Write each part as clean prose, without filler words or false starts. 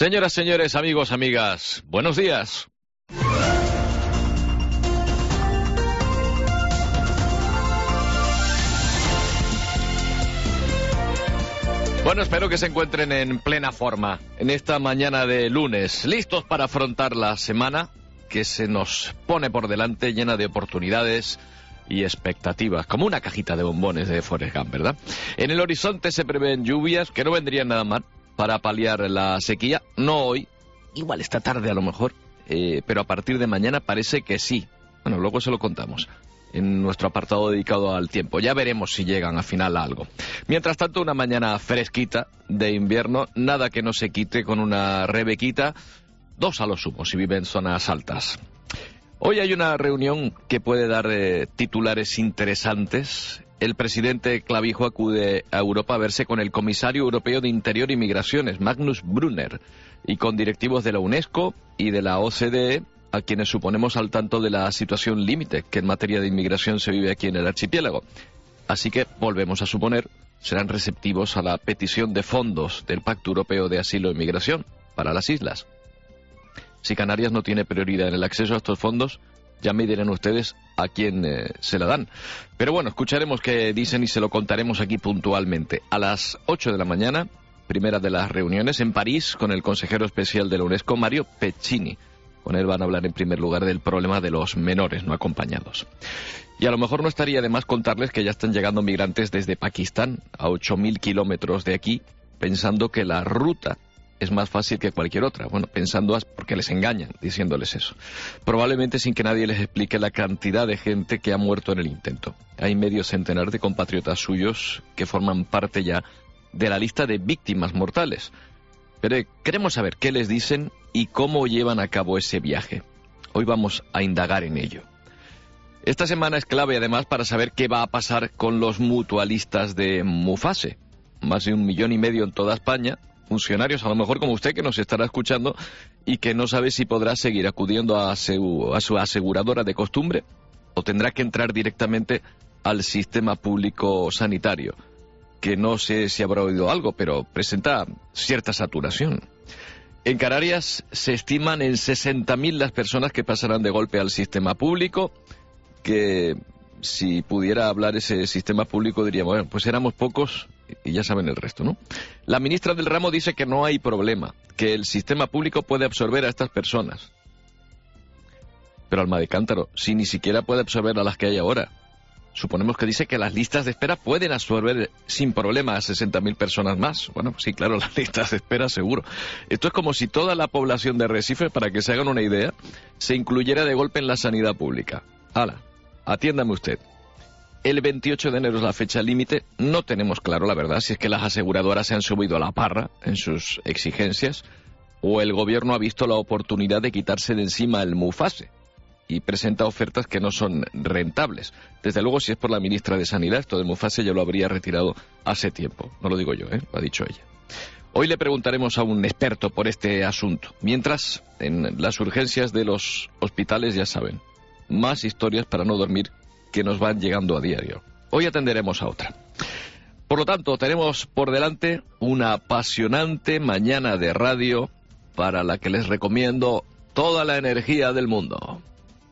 Señoras, señores, amigos, amigas, buenos días. Bueno, espero que se encuentren en plena forma en esta mañana de lunes, listos para afrontar la semana que se nos pone por delante, llena de oportunidades y expectativas, como una cajita de bombones de Forrest Gump, ¿verdad? En el horizonte se prevén lluvias que no vendrían nada mal para paliar la sequía, no hoy, igual esta tarde a lo mejor, pero a partir de mañana parece que sí. Bueno, luego se lo contamos en nuestro apartado dedicado al tiempo. Ya veremos si llegan al final a algo. Mientras tanto, una mañana fresquita de invierno, nada que no se quite con una rebequita, 2 a lo sumo si vive en zonas altas. Hoy hay una reunión que puede dar titulares interesantes. El presidente Clavijo acude a Europa a verse con el comisario europeo de Interior y Migraciones, Magnus Brunner, y con directivos de la UNESCO y de la OCDE, a quienes suponemos al tanto de la situación límite que en materia de inmigración se vive aquí en el archipiélago. Así que, volvemos a suponer, serán receptivos a la petición de fondos del Pacto Europeo de Asilo y Migración para las islas. Si Canarias no tiene prioridad en el acceso a estos fondos, ya me dirán ustedes a quién se la dan. Pero bueno, escucharemos qué dicen y se lo contaremos aquí puntualmente. A las 8 de la mañana, primera de las reuniones en París con el consejero especial de la UNESCO, Mario Pecini. Con él van a hablar en primer lugar del problema de los menores no acompañados. Y a lo mejor no estaría de más contarles que ya están llegando migrantes desde Pakistán, a 8.000 kilómetros de aquí, pensando que la ruta es más fácil que cualquier otra. Bueno, pensando porque les engañan, diciéndoles eso. Probablemente sin que nadie les explique la cantidad de gente que ha muerto en el intento. Hay medio centenar de compatriotas suyos que forman parte ya de la lista de víctimas mortales. Pero queremos saber qué les dicen y cómo llevan a cabo ese viaje. Hoy vamos a indagar en ello. Esta semana es clave además para saber qué va a pasar con los mutualistas de Mufase. Más de 1,5 millones en toda España, funcionarios a lo mejor como usted que nos estará escuchando y que no sabe si podrá seguir acudiendo a su aseguradora de costumbre o tendrá que entrar directamente al sistema público sanitario, que no sé si habrá oído algo, pero presenta cierta saturación. En Canarias se estiman en 60.000 las personas que pasarán de golpe al sistema público, que si pudiera hablar ese sistema público diríamos, bueno, pues éramos pocos y ya saben el resto, ¿no? La ministra del ramo dice que no hay problema, que el sistema público puede absorber a estas personas. Pero alma de cántaro, si ni siquiera puede absorber a las que hay ahora. Suponemos que dice que las listas de espera pueden absorber sin problema a 60.000 personas más. Bueno, sí, claro, las listas de espera seguro. Esto es como si toda la población de Recife, para que se hagan una idea, se incluyera de golpe en la sanidad pública. ¡Hala! Atiéndame usted. El 28 de enero es la fecha límite. No tenemos claro, la verdad, si es que las aseguradoras se han subido a la parra en sus exigencias o el gobierno ha visto la oportunidad de quitarse de encima el Mufase y presenta ofertas que no son rentables. Desde luego, si es por la ministra de Sanidad, esto de Mufase ya lo habría retirado hace tiempo. No lo digo yo, lo ha dicho ella. Hoy le preguntaremos a un experto por este asunto. Mientras, en las urgencias de los hospitales, ya saben, más historias para no dormir que nos van llegando a diario. Hoy atenderemos a otra. Por lo tanto, tenemos por delante una apasionante mañana de radio para la que les recomiendo toda la energía del mundo.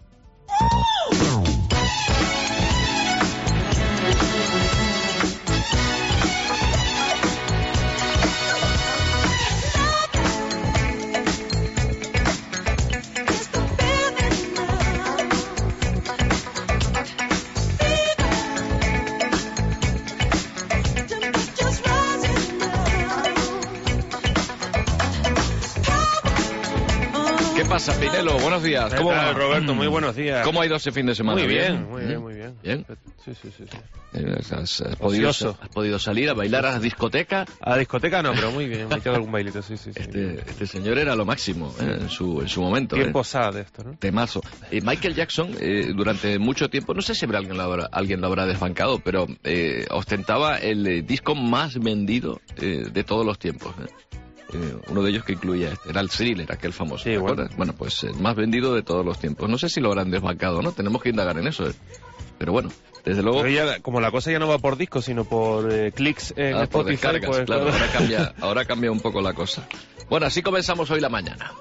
¿Qué pasa, Pinelo? Buenos días. ¿Cómo va, Roberto? Muy buenos días. ¿Cómo ha ido ese fin de semana? Muy bien. ¿Bien? Sí. ¿Has podido salir a bailar a la discoteca? A la discoteca no, pero muy bien. Me he echado algún bailito, sí. Este señor era lo máximo en su momento. Qué posada de esto, ¿no? Temazo. Michael Jackson, durante mucho tiempo, no sé si alguien lo habrá desbancado, pero ostentaba el disco más vendido de todos los tiempos. Uno de ellos que incluía era el Thriller, aquel famoso. Sí, bueno, pues el más vendido de todos los tiempos. No sé si lo habrán desbancado, ¿no? Tenemos que indagar en eso. Pero bueno, desde luego... Pero ya, como la cosa ya no va por discos, sino por clics en Spotify, descargas, pues, claro. Ahora cambia un poco la cosa. Bueno, así comenzamos hoy la mañana.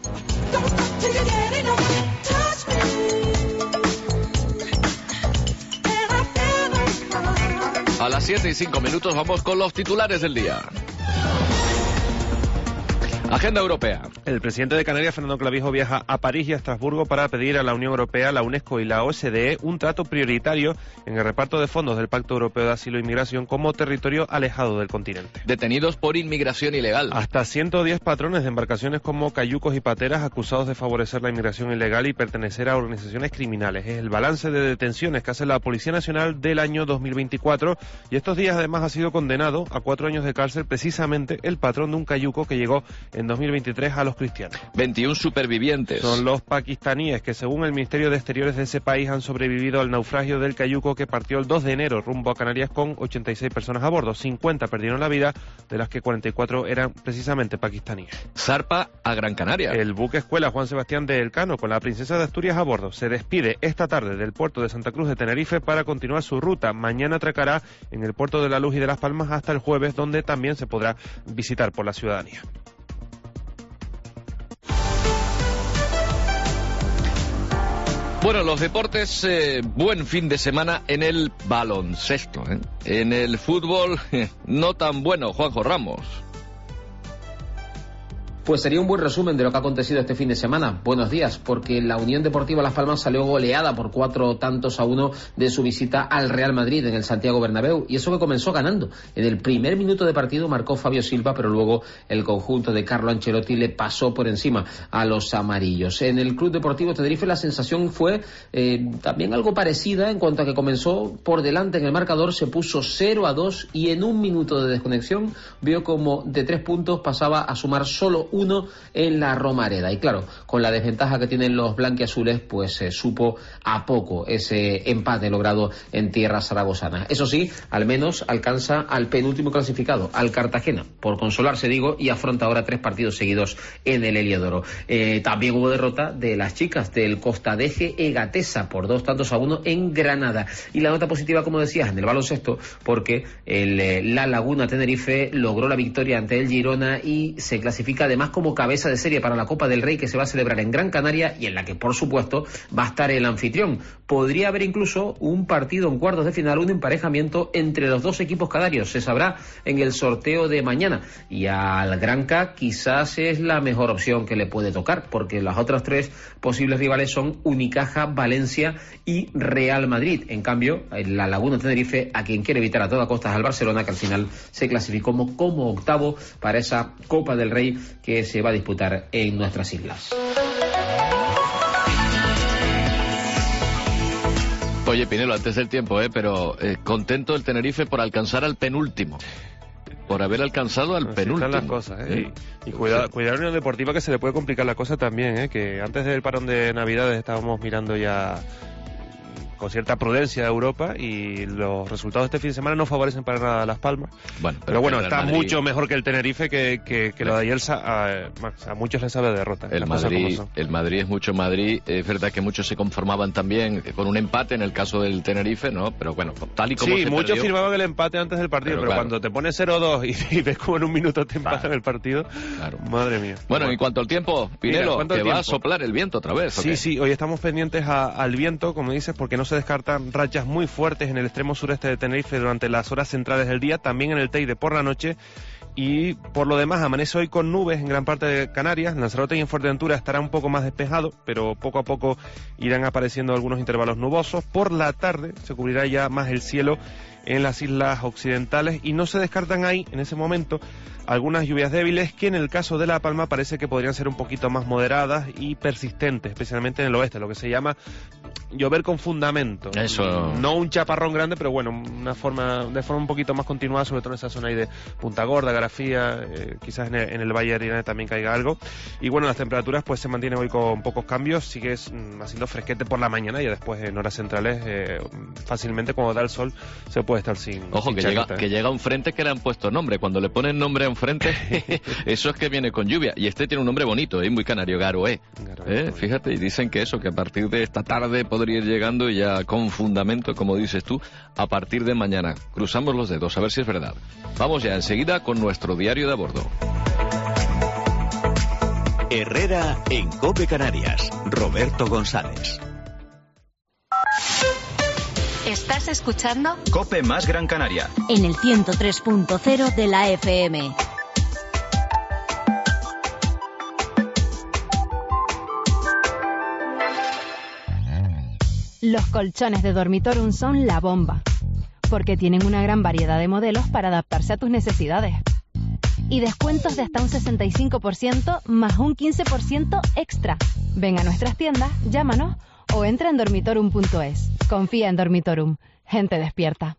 A las 7:05 vamos con los titulares del día. Agenda europea. El presidente de Canarias, Fernando Clavijo, viaja a París y a Estrasburgo para pedir a la Unión Europea, la UNESCO y la OSDE un trato prioritario en el reparto de fondos del Pacto Europeo de Asilo e Inmigración como territorio alejado del continente. Detenidos por inmigración ilegal. Hasta 110 patrones de embarcaciones como cayucos y pateras acusados de favorecer la inmigración ilegal y pertenecer a organizaciones criminales. Es el balance de detenciones que hace la Policía Nacional del año 2024 y estos días además ha sido condenado a 4 años de cárcel precisamente el patrón de un cayuco que llegó en 2023 a los cristianos. 21 supervivientes. Son los pakistaníes que, según el Ministerio de Exteriores de ese país, han sobrevivido al naufragio del cayuco que partió el 2 de enero rumbo a Canarias con 86 personas a bordo. 50 perdieron la vida, de las que 44 eran precisamente pakistaníes. Zarpa a Gran Canaria. El buque escuela Juan Sebastián de Elcano, con la princesa de Asturias a bordo, se despide esta tarde del puerto de Santa Cruz de Tenerife para continuar su ruta. Mañana atracará en el puerto de La Luz y de Las Palmas hasta el jueves, donde también se podrá visitar por la ciudadanía. Bueno, los deportes, buen fin de semana en el baloncesto. En el fútbol, no tan bueno, Juanjo Ramos. Pues sería un buen resumen de lo que ha acontecido este fin de semana. Buenos días, porque la Unión Deportiva Las Palmas salió goleada por 4-1 de su visita al Real Madrid en el Santiago Bernabéu, y eso que comenzó ganando. En el primer minuto de partido marcó Fabio Silva, pero luego el conjunto de Carlo Ancelotti le pasó por encima a los amarillos. En el Club Deportivo Tenerife la sensación fue también algo parecida en cuanto a que comenzó por delante en el marcador, se puso 0-2 y en un minuto de desconexión vio como de 3 puntos pasaba a sumar solo 1 en la Romareda. Y claro, con la desventaja que tienen los blanquiazules, pues se supo a poco ese empate logrado en tierra zaragozana. Eso sí, al menos alcanza al penúltimo clasificado, al Cartagena, por consolarse digo, y afronta ahora 3 partidos seguidos en el Heliodoro. También hubo derrota de las chicas del Costadeje Egatesa por 2-1 en Granada. Y la nota positiva, como decías, en el baloncesto, porque La Laguna Tenerife logró la victoria ante el Girona y se clasifica además como cabeza de serie para la Copa del Rey, que se va a celebrar en Gran Canaria y en la que por supuesto va a estar el anfitrión. Podría haber incluso un partido en cuartos de final, un emparejamiento entre los dos equipos canarios, se sabrá en el sorteo de mañana, y al Granca quizás es la mejor opción que le puede tocar, porque las otras 3 posibles rivales son Unicaja, Valencia y Real Madrid. En cambio, la Laguna Tenerife, a quien quiere evitar a toda costa es al Barcelona, que al final se clasificó como octavo para esa Copa del Rey que se va a disputar en nuestras islas. Oye, Pinelo, antes del tiempo, pero contento el Tenerife por alcanzar al penúltimo. Por haber alcanzado al penúltimo. Están las cosas, Y cuidar la Unión Deportiva, que se le puede complicar la cosa también, que antes del parón de Navidades estábamos mirando ya con cierta prudencia a Europa, y los resultados de este fin de semana no favorecen para nada a Las Palmas. Bueno, pero bueno, está Madrid mucho mejor que el Tenerife, que lo de ayer a muchos les sabe de derrota. El Madrid es mucho Madrid. Es verdad que muchos se conformaban también con un empate en el caso del Tenerife, ¿no? Pero bueno, tal y como sí, muchos firmaban el empate antes del partido, pero claro, cuando te pones 0-2 y ves como en un minuto te empatan el partido, claro, madre mía. Bueno, en cuanto al tiempo, Pinelo, que va a soplar el viento otra vez. Sí, hoy estamos pendientes al viento, como dices, porque no se descartan rachas muy fuertes en el extremo sureste de Tenerife durante las horas centrales del día, también en el Teide por la noche, y por lo demás amanece hoy con nubes en gran parte de Canarias. En Lanzarote y en Fuerteventura estará un poco más despejado, pero poco a poco irán apareciendo algunos intervalos nubosos. Por la tarde se cubrirá ya más el cielo en las islas occidentales y no se descartan ahí, en ese momento, algunas lluvias débiles que en el caso de La Palma parece que podrían ser un poquito más moderadas y persistentes, especialmente en el oeste, lo que se llama llover con fundamento. Eso. No un chaparrón grande, pero bueno, de forma un poquito más continuada, sobre todo en esa zona ahí de Punta Gorda, Garafía, quizás en el Valle de Arenal también caiga algo. Y bueno, las temperaturas pues se mantienen hoy con pocos cambios, sigue haciendo fresquete por la mañana y después en horas centrales fácilmente cuando da el sol se puede estar sin... Ojo, sin que llega un frente que le han puesto nombre. Cuando le ponen nombre a un frente, eso es que viene con lluvia. Y este tiene un nombre bonito, muy canario, Garoé. Fíjate, y dicen que eso, que a partir de esta tarde podría ir llegando ya con fundamento, como dices tú, a partir de mañana. Cruzamos los dedos, a ver si es verdad. Vamos ya enseguida con nuestro diario de a bordo. Herrera en COPE Canarias. Roberto González. ¿Estás escuchando? COPE más Gran Canaria. En el 103.0 de la FM. Los colchones de Dormitorum son la bomba, porque tienen una gran variedad de modelos para adaptarse a tus necesidades. Y descuentos de hasta un 65% más un 15% extra. Ven a nuestras tiendas, llámanos o entra en dormitorum.es. Confía en Dormitorum. Gente despierta.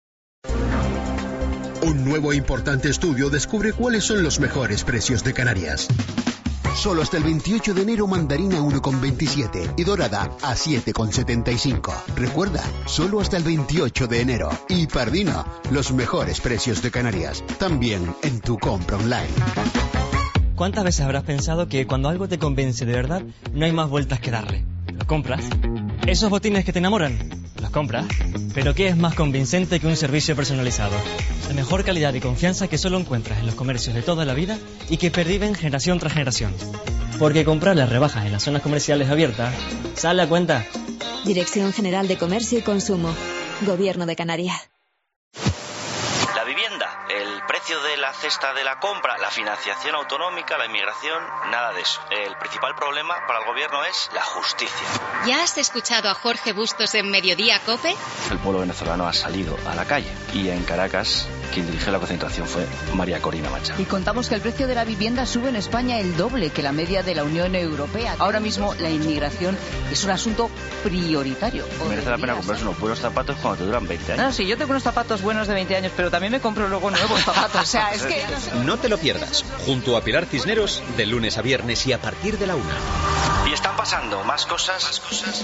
Un nuevo e importante estudio descubre cuáles son los mejores precios de Canarias. Solo hasta el 28 de enero mandarina 1,27 y dorada a 7,75. Recuerda, solo hasta el 28 de enero. Y Pardino, los mejores precios de Canarias. También en tu compra online. ¿Cuántas veces habrás pensado que cuando algo te convence de verdad, no hay más vueltas que darle? ¿Lo compras? ¿Esos botines que te enamoran? ¿Los compras? Pero ¿qué es más convincente que un servicio personalizado? La mejor calidad y confianza que solo encuentras en los comercios de toda la vida y que perviven generación tras generación. Porque comprar las rebajas en las zonas comerciales abiertas sale a cuenta. Dirección General de Comercio y Consumo. Gobierno de Canarias. La vivienda, el precio de la cesta de la compra, la financiación autonómica, la inmigración, nada de eso. El principal problema para el gobierno es la justicia. ¿Ya has escuchado a Jorge Bustos en Mediodía COPE? El pueblo venezolano ha salido a la calle y en Caracas quien dirigió la concentración fue María Corina Machado. Y contamos que el precio de la vivienda sube en España el doble que la media de la Unión Europea. Ahora mismo la inmigración es un asunto prioritario. Merece la pena comprarse unos buenos zapatos cuando te duran 20 años. No, sí, yo tengo unos zapatos buenos de 20 años, pero también me compro luego nuevos zapatos. O sea, es que... No te lo pierdas. Junto a Pilar Cisneros, de lunes a viernes y a partir de la 1. Y están pasando más cosas.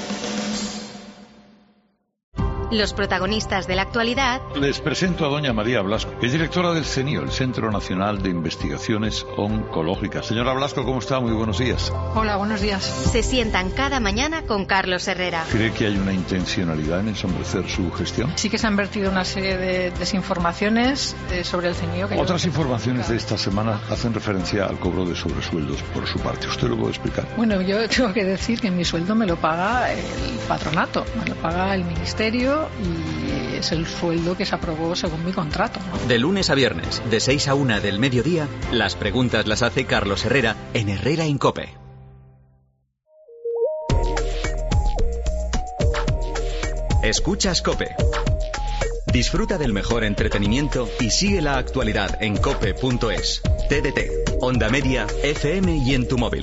Los protagonistas de la actualidad. Les presento a doña María Blasco, que es directora del CENIO, el Centro Nacional de Investigaciones Oncológicas. Señora Blasco, ¿cómo está? Muy buenos días. Hola, buenos días. Se sientan cada mañana con Carlos Herrera. ¿Cree que hay una intencionalidad en ensombrecer su gestión? Sí que se han vertido una serie de desinformaciones sobre el CENIO. Otras informaciones de esta semana hacen referencia al cobro de sobresueldos por su parte. ¿Usted lo puede explicar? Bueno, yo tengo que decir que mi sueldo me lo paga el patronato, me lo paga el ministerio y es el sueldo que se aprobó según mi contrato, ¿no? De lunes a viernes, de 6 a 1 del mediodía, las preguntas las hace Carlos Herrera en Herrera en COPE. Escuchas COPE. Disfruta del mejor entretenimiento y sigue la actualidad en cope.es, TDT, Onda Media, FM y en tu móvil.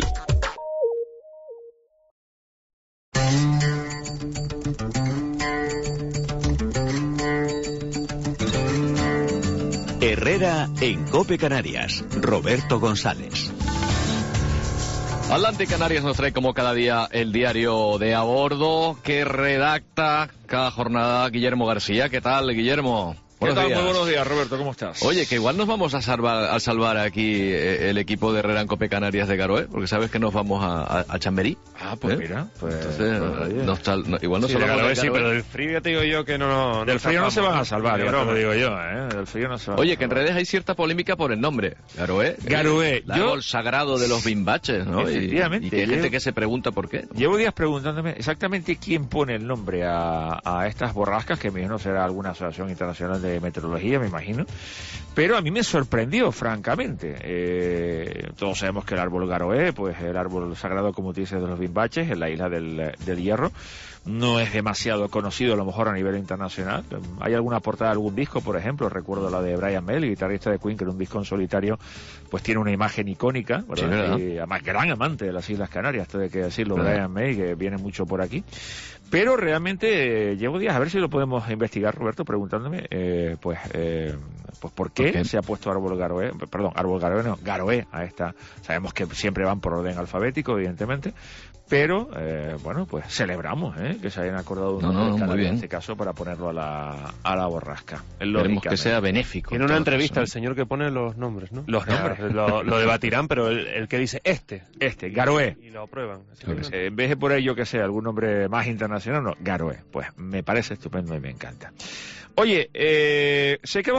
Herrera en COPE Canarias. Roberto González. Adelante Canarias nos trae como cada día el diario de a bordo que redacta cada jornada Guillermo García. ¿Qué tal, Guillermo? ¿Qué tal? Muy buenos días, Roberto, ¿cómo estás? Oye, que igual nos vamos a salvar aquí el equipo de Herrera en COPE Canarias de Garoé, porque sabes que nos vamos a Chamberí. Ah, pues mira. Pues, entonces, igual no sí, salvamos Garoé, sí, pero del frío ya te digo yo que no del frío no se van a salvar, ya te lo digo yo, Del frío no se van a Oye, que en redes hay cierta polémica por el nombre. Garoé. El árbol sagrado de los bimbaches, ¿no? Efectivamente. Y que hay gente que se pregunta por qué. Llevo días preguntándome exactamente quién pone el nombre a estas borrascas, que me imagino será alguna asociación internacional de meteorología, me imagino, pero a mí me sorprendió, francamente. Todos sabemos que el árbol Garoé, pues el árbol sagrado, como tú dices, de los bimbaches, en la isla del Hierro, no es demasiado conocido a lo mejor a nivel internacional. Hay alguna portada de algún disco, por ejemplo, recuerdo la de Brian May, el guitarrista de Queen, que en un disco en solitario pues tiene una imagen icónica, ¿verdad? Y además gran amante de las Islas Canarias, esto hay que decirlo, Brian May, que viene mucho por aquí. Pero realmente llevo días a ver si lo podemos investigar, Roberto, preguntándome pues por qué se ha puesto árbol Garoé a esta. Sabemos que siempre van por orden alfabético, evidentemente, pero bueno, pues celebramos que se hayan acordado en este caso para ponerlo a la borrasca. Esperemos que sea benéfico. En una entrevista el señor que pone los nombres, ¿no? Los nombres. Lo debatirán, pero el que dice Garoé. Y lo aprueban. En vez de por ello que sea algún nombre más internacional, no, Garoé. Pues me parece estupendo y me encanta. Oye, sé que vas a hablar con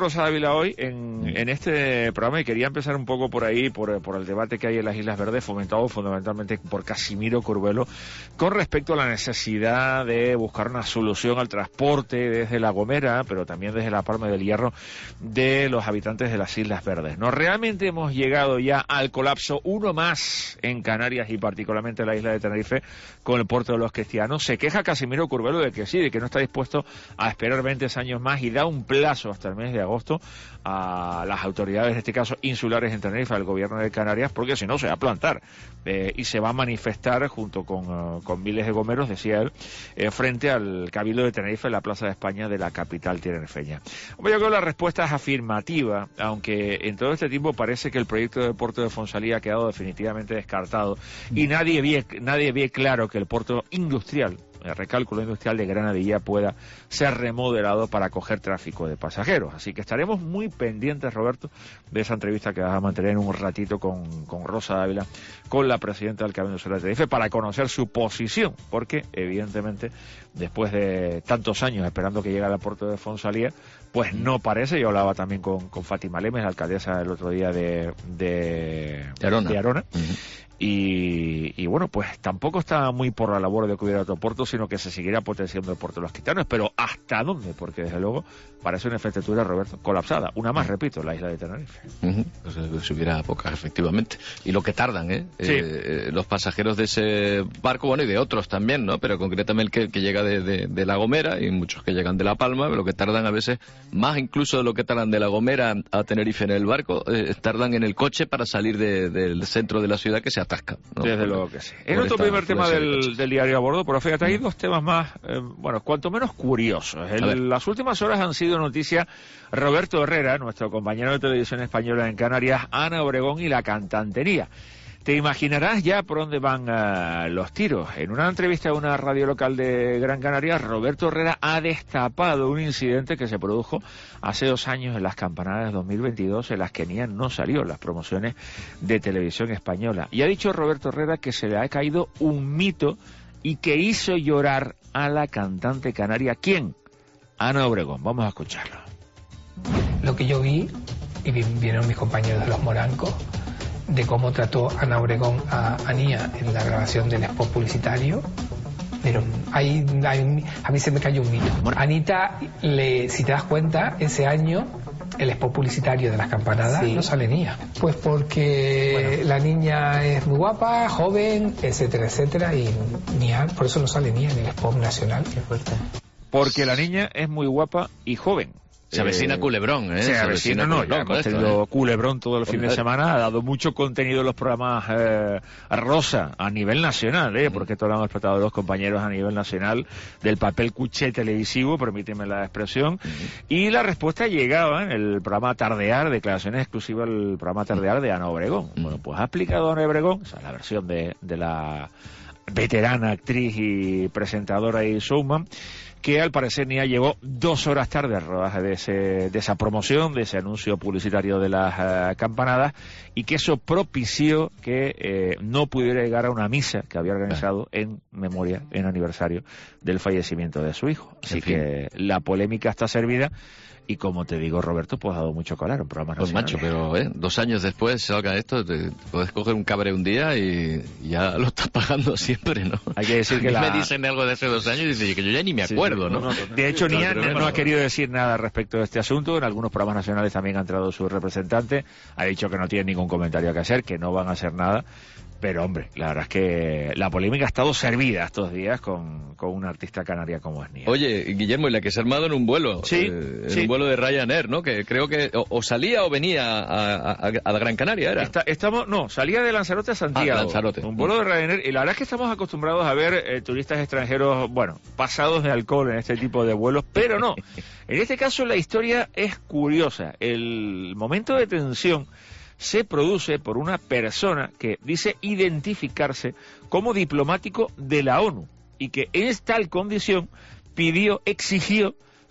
Rosa Ávila hoy en este programa y quería empezar un poco por ahí, por el debate que hay en las Islas Verdes, fomentado fundamentalmente por Casimiro Curbelo, con respecto a la necesidad de buscar una solución al transporte desde La Gomera, pero también desde La Palma del Hierro, de los habitantes de las Islas Verdes. ¿No? Realmente hemos llegado ya al colapso, uno más en Canarias y particularmente en la isla de Tenerife, con el puerto de los Cristianos. Se queja Casimiro Curbelo de que sí, de que no está dispuesto a esperar 20 años más y da un plazo hasta el mes de agosto a las autoridades, en este caso insulares en Tenerife, al gobierno de Canarias, porque si no se va a plantar y se va a manifestar junto con miles de gomeros, decía él, frente al Cabildo de Tenerife en la Plaza de España de la capital tinerfeña. Hombre, yo creo que la respuesta es afirmativa, aunque en todo este tiempo parece que el proyecto de puerto de Fonsalía ha quedado definitivamente descartado y nadie ve claro que el puerto industrial, el recálculo industrial de Granadilla, pueda ser remodelado para acoger tráfico de pasajeros. Así que estaremos muy pendientes, Roberto, de esa entrevista que vas a mantener en un ratito con Rosa Ávila, con la presidenta del Cabildo Insular de Tenerife, para conocer su posición, porque evidentemente después de tantos años esperando que llegue al puerto de Fonsalía, pues no parece. Yo hablaba también con Fátima Lemes, la alcaldesa, el otro día de Arona. Y bueno, pues tampoco está muy por la labor de que hubiera otro puerto, sino que se seguirá potenciando el puerto de los Cristianos. Pero ¿hasta dónde? Porque desde luego parece una infraestructura, Roberto, colapsada. Una más, repito, la isla de Tenerife. Pues si hubiera pocas, efectivamente. Y lo que tardan, Sí. Los pasajeros de ese barco, bueno, y de otros también, ¿no? Pero concretamente el que llega de La Gomera, y muchos que llegan de La Palma, lo que tardan a veces más incluso de lo que tardan de La Gomera a Tenerife en el barco, tardan en el coche para salir del centro de la ciudad, que se atasca, ¿no? Desde luego que sí. Es nuestro primer tema del diario a bordo, pero fíjate, hay dos temas más, bueno, cuanto menos curiosos. Las últimas horas han sido noticia Roberto Herrera, nuestro compañero de televisión española en Canarias, Ana Obregón y la cantantería. Te imaginarás ya por dónde van los tiros. En una entrevista a una radio local de Gran Canaria, Roberto Herrera ha destapado un incidente que se produjo hace 2 años en las campanadas de 2022, en las que Nian no salió en las promociones de televisión española. Y ha dicho Roberto Herrera que se le ha caído un mito y que hizo llorar a la cantante canaria. ¿Quién? Ana Obregón. Vamos a escucharlo. Lo que yo vi, y vieron mis compañeros de Los Morancos, de cómo trató Ana Obregón a Nia en la grabación del spot publicitario, pero a mí se me cayó un mito. Anita, si te das cuenta, ese año el spot publicitario de las campanadas no sale Nia. Pues porque la niña es muy guapa, joven, etcétera, etcétera, y Nia, por eso no sale Nia en el spot nacional. Qué fuerte. Porque la niña es muy guapa y joven. Se avecina Culebrón, Se avecina, ya hemos tenido Culebrón todo el fin de semana, ha dado mucho contenido en los programas Rosa a nivel nacional, porque esto lo han explotado los compañeros a nivel nacional, del papel cuché televisivo, permíteme la expresión, y la respuesta llegaba en el programa Tardear, declaraciones exclusivas del programa Tardear de Ana Obregón. Bueno, pues ha explicado Ana Obregón, esa es la versión de la veterana actriz y presentadora y showman, que al parecer Nia llegó 2 horas tarde al rodaje de esa promoción, de ese anuncio publicitario de las campanadas, y que eso propició que no pudiera llegar a una misa que había organizado en memoria, en aniversario del fallecimiento de su hijo. Así que la polémica está servida. Y como te digo, Roberto, pues ha dado mucho que hablar en programas nacionales. Pues macho, pero 2 años después salga esto, te puedes coger un cabre un día y ya lo estás pagando siempre, ¿no? Hay que decir que me dicen algo de hace 2 años y dice que yo ya ni me acuerdo, ¿no? De hecho, Nian no ha querido decir nada respecto de este asunto. En algunos programas nacionales también ha entrado su representante. Ha dicho que no tiene ningún comentario que hacer, que no van a hacer nada. Pero, hombre, la verdad es que la polémica ha estado servida estos días con una artista canaria como es Nia. Oye, Guillermo, y la que se ha armado en un vuelo, un vuelo de Ryanair, ¿no? Que creo que o salía o venía a la Gran Canaria, ¿era? Salía de Lanzarote a Santiago. Lanzarote. Un vuelo de Ryanair, y la verdad es que estamos acostumbrados a ver turistas extranjeros, bueno, pasados de alcohol en este tipo de vuelos, pero no. En este caso la historia es curiosa. El momento de tensión se produce por una persona que dice identificarse como diplomático de la ONU y que en tal condición exigió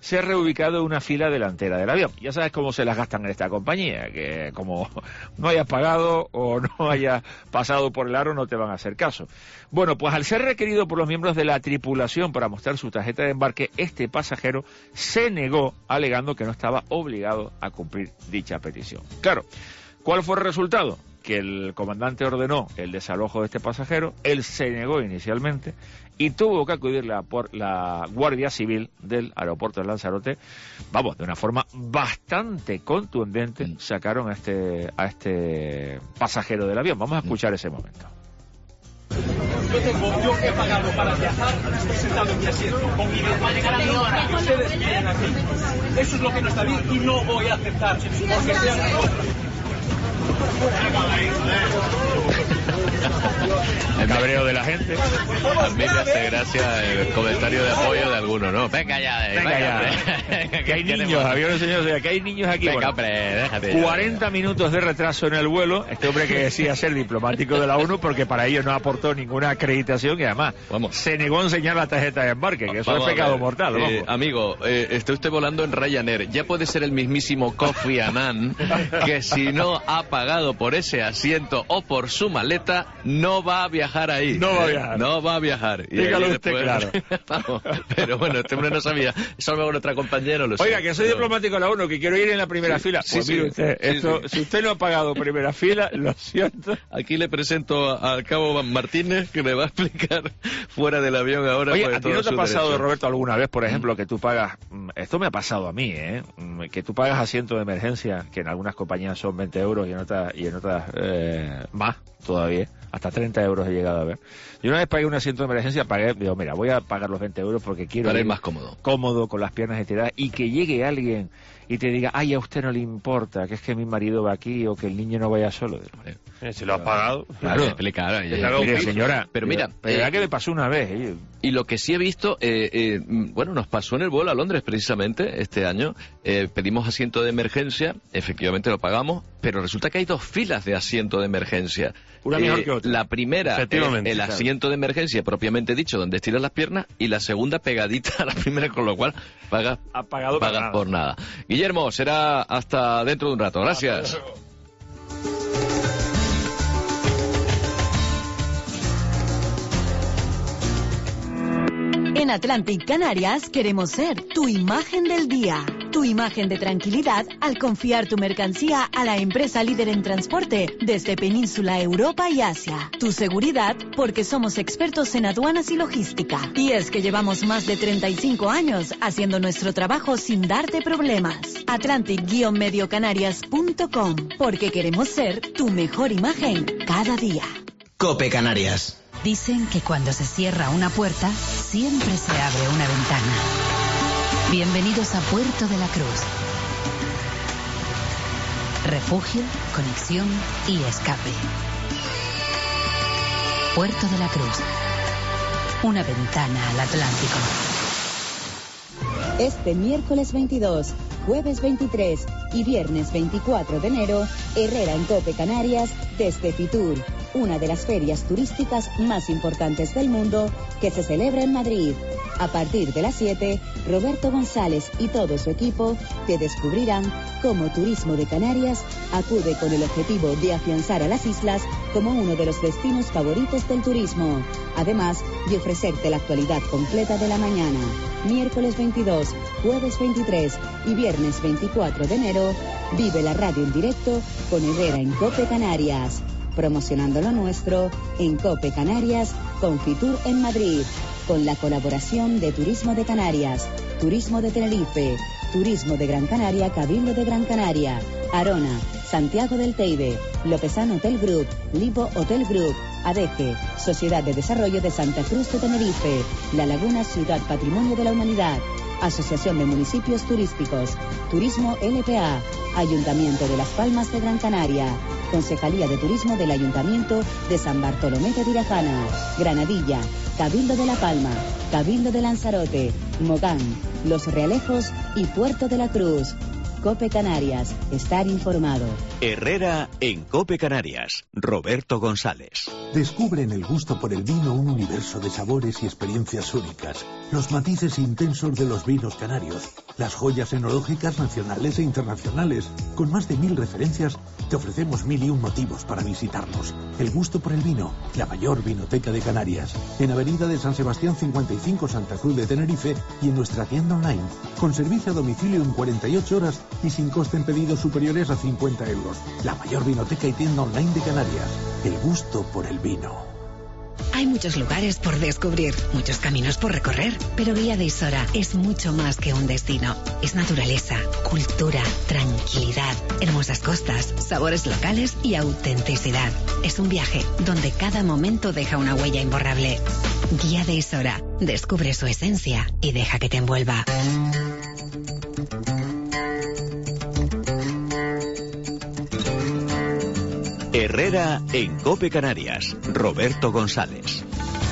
se ha reubicado en una fila delantera del avión. Ya sabes cómo se las gastan en esta compañía, que como no hayas pagado o no hayas pasado por el aro no te van a hacer caso. Bueno, pues al ser requerido por los miembros de la tripulación para mostrar su tarjeta de embarque, este pasajero se negó alegando que no estaba obligado a cumplir dicha petición. Claro, ¿cuál fue el resultado? Que el comandante ordenó el desalojo de este pasajero, él se negó inicialmente y tuvo que acudir por la Guardia Civil del aeropuerto de Lanzarote. Vamos, de una forma bastante contundente sacaron a este pasajero del avión. Vamos a escuchar ese momento. Yo tengo que pagarlo para viajar, estoy sentado en mi asiento, con mi va a llegar a mi hora, y ustedes vienen aquí. Eso es lo que no está bien y no voy a aceptar, porque sean el cabreo de la gente. A mí me hace gracia el comentario de apoyo de alguno, ¿no? Venga ya, Que hay niños, había un señor, que hay niños aquí. Venga, hombre, déjate. 40 minutos de retraso en el vuelo. Este hombre que decía ser diplomático de la ONU porque para ello no aportó ninguna acreditación y además se negó a enseñar la tarjeta de embarque, que eso es pecado mortal. Amigo, está usted volando en Ryanair. Ya puede ser el mismísimo Kofi Annan que si no ha pagado por ese asiento o por su maleta, no va a viajar ahí. No va a viajar. No va a viajar. Dígalo usted claro. Vamos, pero bueno, este hombre no sabía. Eso a lo mejor nuestra compañera lo Oiga, sé, que soy diplomático de la ONU, que quiero ir en la primera fila. Pues mire usted, si usted no ha pagado primera fila, lo siento. Aquí le presento al cabo Martínez, que me va a explicar fuera del avión ahora. Oye, ¿a ti no te ha pasado, Roberto, alguna vez, por ejemplo, que tú pagas... Esto me ha pasado a mí, que tú pagas asiento de emergencia, que en algunas compañías son 20 euros y en otras más todavía, hasta 30 euros he llegado a ver. Yo una vez pagué un asiento de emergencia, digo, mira, voy a pagar los 20 euros porque quiero ir más cómodo. Cómodo, con las piernas estiradas, y que llegue alguien y te diga, ay, a usted no le importa, que es que mi marido va aquí o que el niño no vaya solo. Si lo has pagado. Claro. Mire, señora, pero mira, que me pasó una vez. Y lo que sí he visto, bueno, nos pasó en el vuelo a Londres precisamente este año. Pedimos asiento de emergencia, efectivamente lo pagamos, pero resulta que hay dos filas de asiento de emergencia. Una mejor que otra. La primera es el asiento de emergencia propiamente dicho, donde estiras las piernas, y la segunda pegadita a la primera, con lo cual pagas por nada. Guillermo, será hasta dentro de un rato. Gracias. En Atlantic Canarias queremos ser tu imagen del día, tu imagen de tranquilidad al confiar tu mercancía a la empresa líder en transporte desde Península, Europa y Asia. Tu seguridad porque somos expertos en aduanas y logística. Y es que llevamos más de 35 años haciendo nuestro trabajo sin darte problemas. Atlantic-mediocanarias.com, porque queremos ser tu mejor imagen cada día. COPE Canarias. Dicen que cuando se cierra una puerta, siempre se abre una ventana. Bienvenidos a Puerto de la Cruz. Refugio, conexión y escape. Puerto de la Cruz. Una ventana al Atlántico. Este miércoles 22, jueves 23 y viernes 24 de enero, Herrera en COPE Canarias desde Fitur, una de las ferias turísticas más importantes del mundo que se celebra en Madrid. A partir de las 7, Roberto González y todo su equipo te descubrirán cómo Turismo de Canarias acude con el objetivo de afianzar a las islas como uno de los destinos favoritos del turismo, además de ofrecerte la actualidad completa de la mañana. Miércoles 22, jueves 23 y viernes 24 de enero, vive la radio en directo con Herrera en COPE Canarias, promocionando lo nuestro en COPE Canarias con Fitur en Madrid, con la colaboración de Turismo de Canarias, Turismo de Tenerife, Turismo de Gran Canaria, Cabildo de Gran Canaria, Arona, Santiago del Teide, Lopezán Hotel Group, Lipo Hotel Group, ADG, Sociedad de Desarrollo de Santa Cruz de Tenerife, La Laguna Ciudad Patrimonio de la Humanidad, Asociación de Municipios Turísticos, Turismo LPA, Ayuntamiento de Las Palmas de Gran Canaria, Concejalía de Turismo del Ayuntamiento de San Bartolomé de Tirajana, Granadilla, Cabildo de La Palma, Cabildo de Lanzarote, Mogán, Los Realejos y Puerto de la Cruz. COPE Canarias, estar informado. Herrera en COPE Canarias. Roberto González. Descubre en el gusto por el vino un universo de sabores y experiencias únicas. Los matices intensos de los vinos canarios. Las joyas enológicas nacionales e internacionales. Con más de 1000 referencias, te ofrecemos 1001 motivos para visitarnos. El gusto por el vino, la mayor vinoteca de Canarias. En Avenida de San Sebastián 55, Santa Cruz de Tenerife, y en nuestra tienda online. Con servicio a domicilio en 48 horas y sin coste en pedidos superiores a 50 euros. La mayor vinoteca y tienda online de Canarias. El gusto por el vino. Hay muchos lugares por descubrir, muchos caminos por recorrer, pero Guía de Isora es mucho más que un destino. Es naturaleza, cultura, tranquilidad, hermosas costas, sabores locales y autenticidad. Es un viaje donde cada momento deja una huella imborrable. Guía de Isora. Descubre su esencia y deja que te envuelva. Herrera en COPE Canarias. Roberto González.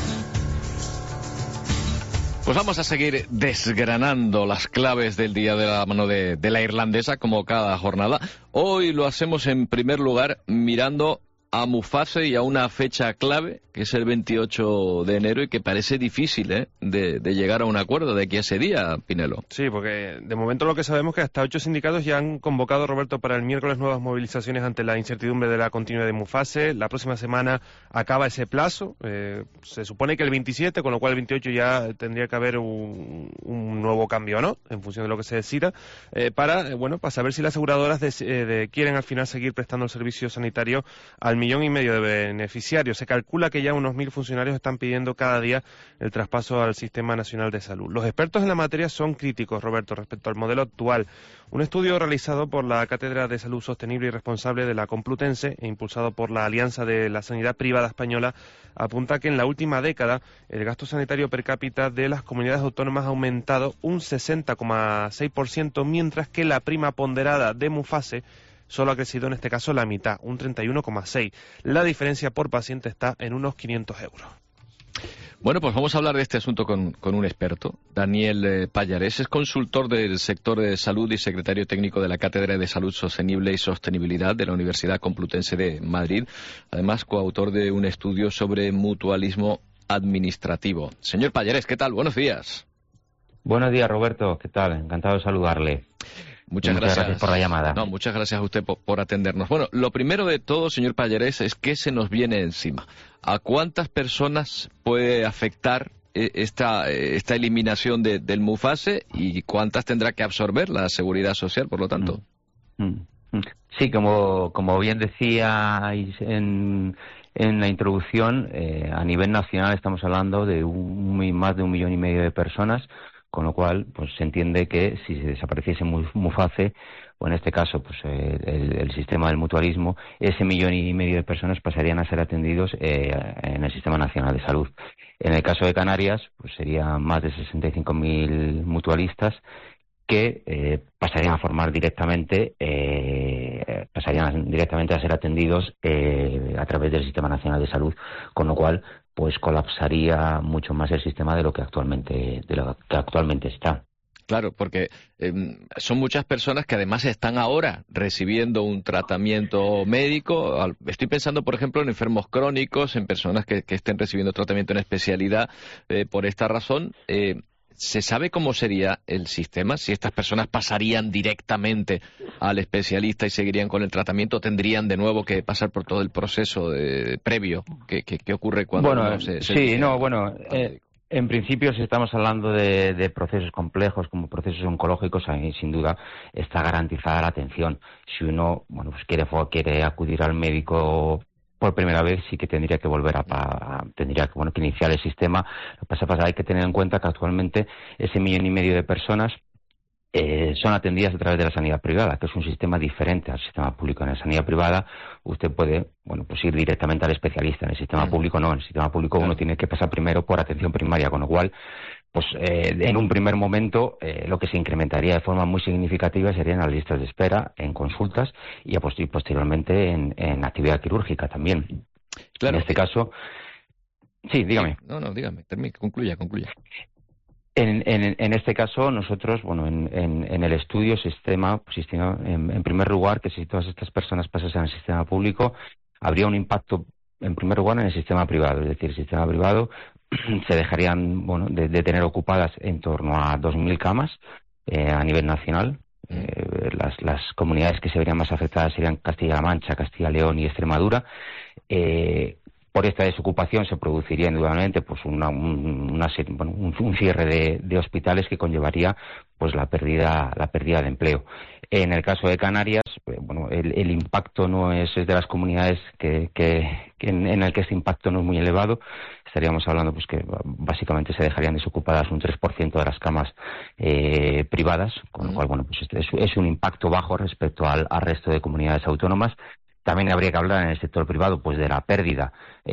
Pues vamos a seguir desgranando las claves del día de la mano de la irlandesa, como cada jornada. Hoy lo hacemos en primer lugar mirando a Mufase y a una fecha clave, que es el 28 de enero, y que parece difícil de llegar a un acuerdo de aquí a ese día, Pinelo. Sí, porque de momento lo que sabemos es que hasta 8 sindicatos ya han convocado, Roberto, para el miércoles nuevas movilizaciones ante la incertidumbre de la continuidad de Mufase. La próxima semana acaba ese plazo, se supone que el 27, con lo cual el 28 ya tendría que haber un nuevo cambio, ¿no?, en función de lo que se decida, para saber si las aseguradoras quieren al final seguir prestando el servicio sanitario al 1,5 millones de beneficiarios. Se calcula que ya unos 1000 funcionarios están pidiendo cada día el traspaso al Sistema Nacional de Salud. Los expertos en la materia son críticos, Roberto, respecto al modelo actual. Un estudio realizado por la Cátedra de Salud Sostenible y Responsable de la Complutense e impulsado por la Alianza de la Sanidad Privada Española apunta que en la última década el gasto sanitario per cápita de las comunidades autónomas ha aumentado un 60,6%, mientras que la prima ponderada de Mufase solo ha crecido en este caso la mitad, un 31,6%. La diferencia por paciente está en unos 500 euros. Bueno, pues vamos a hablar de este asunto con un experto, Daniel Pallarés. Es consultor del sector de salud y secretario técnico de la Cátedra de Salud Sostenible y Sostenibilidad de la Universidad Complutense de Madrid. Además, coautor de un estudio sobre mutualismo administrativo. Señor Pallarés, ¿qué tal? Buenos días. Buenos días, Roberto. ¿Qué tal? Encantado de saludarle. Muchas gracias por la llamada. No, muchas gracias a usted por atendernos. Bueno, lo primero de todo, señor Pallarés, es qué se nos viene encima. ¿A cuántas personas puede afectar esta eliminación del Mufase y cuántas tendrá que absorber la Seguridad Social, por lo tanto? Sí, como bien decíais en la introducción, a nivel nacional estamos hablando de más de 1,5 millones de personas, con lo cual pues se entiende que si se desapareciese Mufase, o en este caso pues el sistema del mutualismo, ese 1,5 millones de personas pasarían a ser atendidos en el Sistema Nacional de Salud. En el caso de Canarias, pues serían más de 65.000 mutualistas que pasarían a formar directamente a ser atendidos a través del Sistema Nacional de Salud, con lo cual pues colapsaría mucho más el sistema de lo que actualmente está. Claro, porque son muchas personas que además están ahora recibiendo un tratamiento médico. Estoy pensando, por ejemplo, en enfermos crónicos, en personas que estén recibiendo tratamiento en especialidad. Por esta razón, ¿se sabe cómo sería el sistema? Si estas personas pasarían directamente al especialista y seguirían con el tratamiento, ¿tendrían de nuevo que pasar por todo el proceso previo? ¿Qué ocurre cuando uno se en principio, si estamos hablando de procesos complejos como procesos oncológicos, ahí sin duda está garantizada la atención. Si uno quiere acudir al médico por primera vez, sí que tendría que volver tendría que iniciar el sistema. Lo que pasa hay que tener en cuenta que actualmente ese 1,5 millones de personas son atendidas a través de la sanidad privada, que es un sistema diferente al sistema público. En la sanidad privada usted puede ir directamente al especialista. En el sistema público no. En el sistema público uno tiene que pasar primero por atención primaria, con lo cual en un primer momento lo que se incrementaría de forma muy significativa serían las listas de espera en consultas y posteriormente en actividad quirúrgica también. Claro. En este caso... Sí, dígame. No, dígame. Concluya. En este caso, nosotros, bueno, en el estudio sistema, en primer lugar, que si todas estas personas pasasen al sistema público, habría un impacto, en primer lugar, en el sistema privado. Es decir, el sistema privado se dejarían, bueno, de tener ocupadas en torno a 2.000 camas a nivel nacional. Las comunidades que se verían más afectadas serían Castilla-La Mancha, Castilla-León y Extremadura. Por esta desocupación se produciría indudablemente pues un cierre de hospitales que conllevaría pues la pérdida de empleo. En el caso de Canarias, bueno, el impacto no es de las comunidades en el que este impacto no es muy elevado. Estaríamos hablando pues que básicamente se dejarían desocupadas un 3% de las camas privadas, con lo cual bueno, pues es un impacto bajo respecto al resto de comunidades autónomas. También habría que hablar en el sector privado pues de la pérdida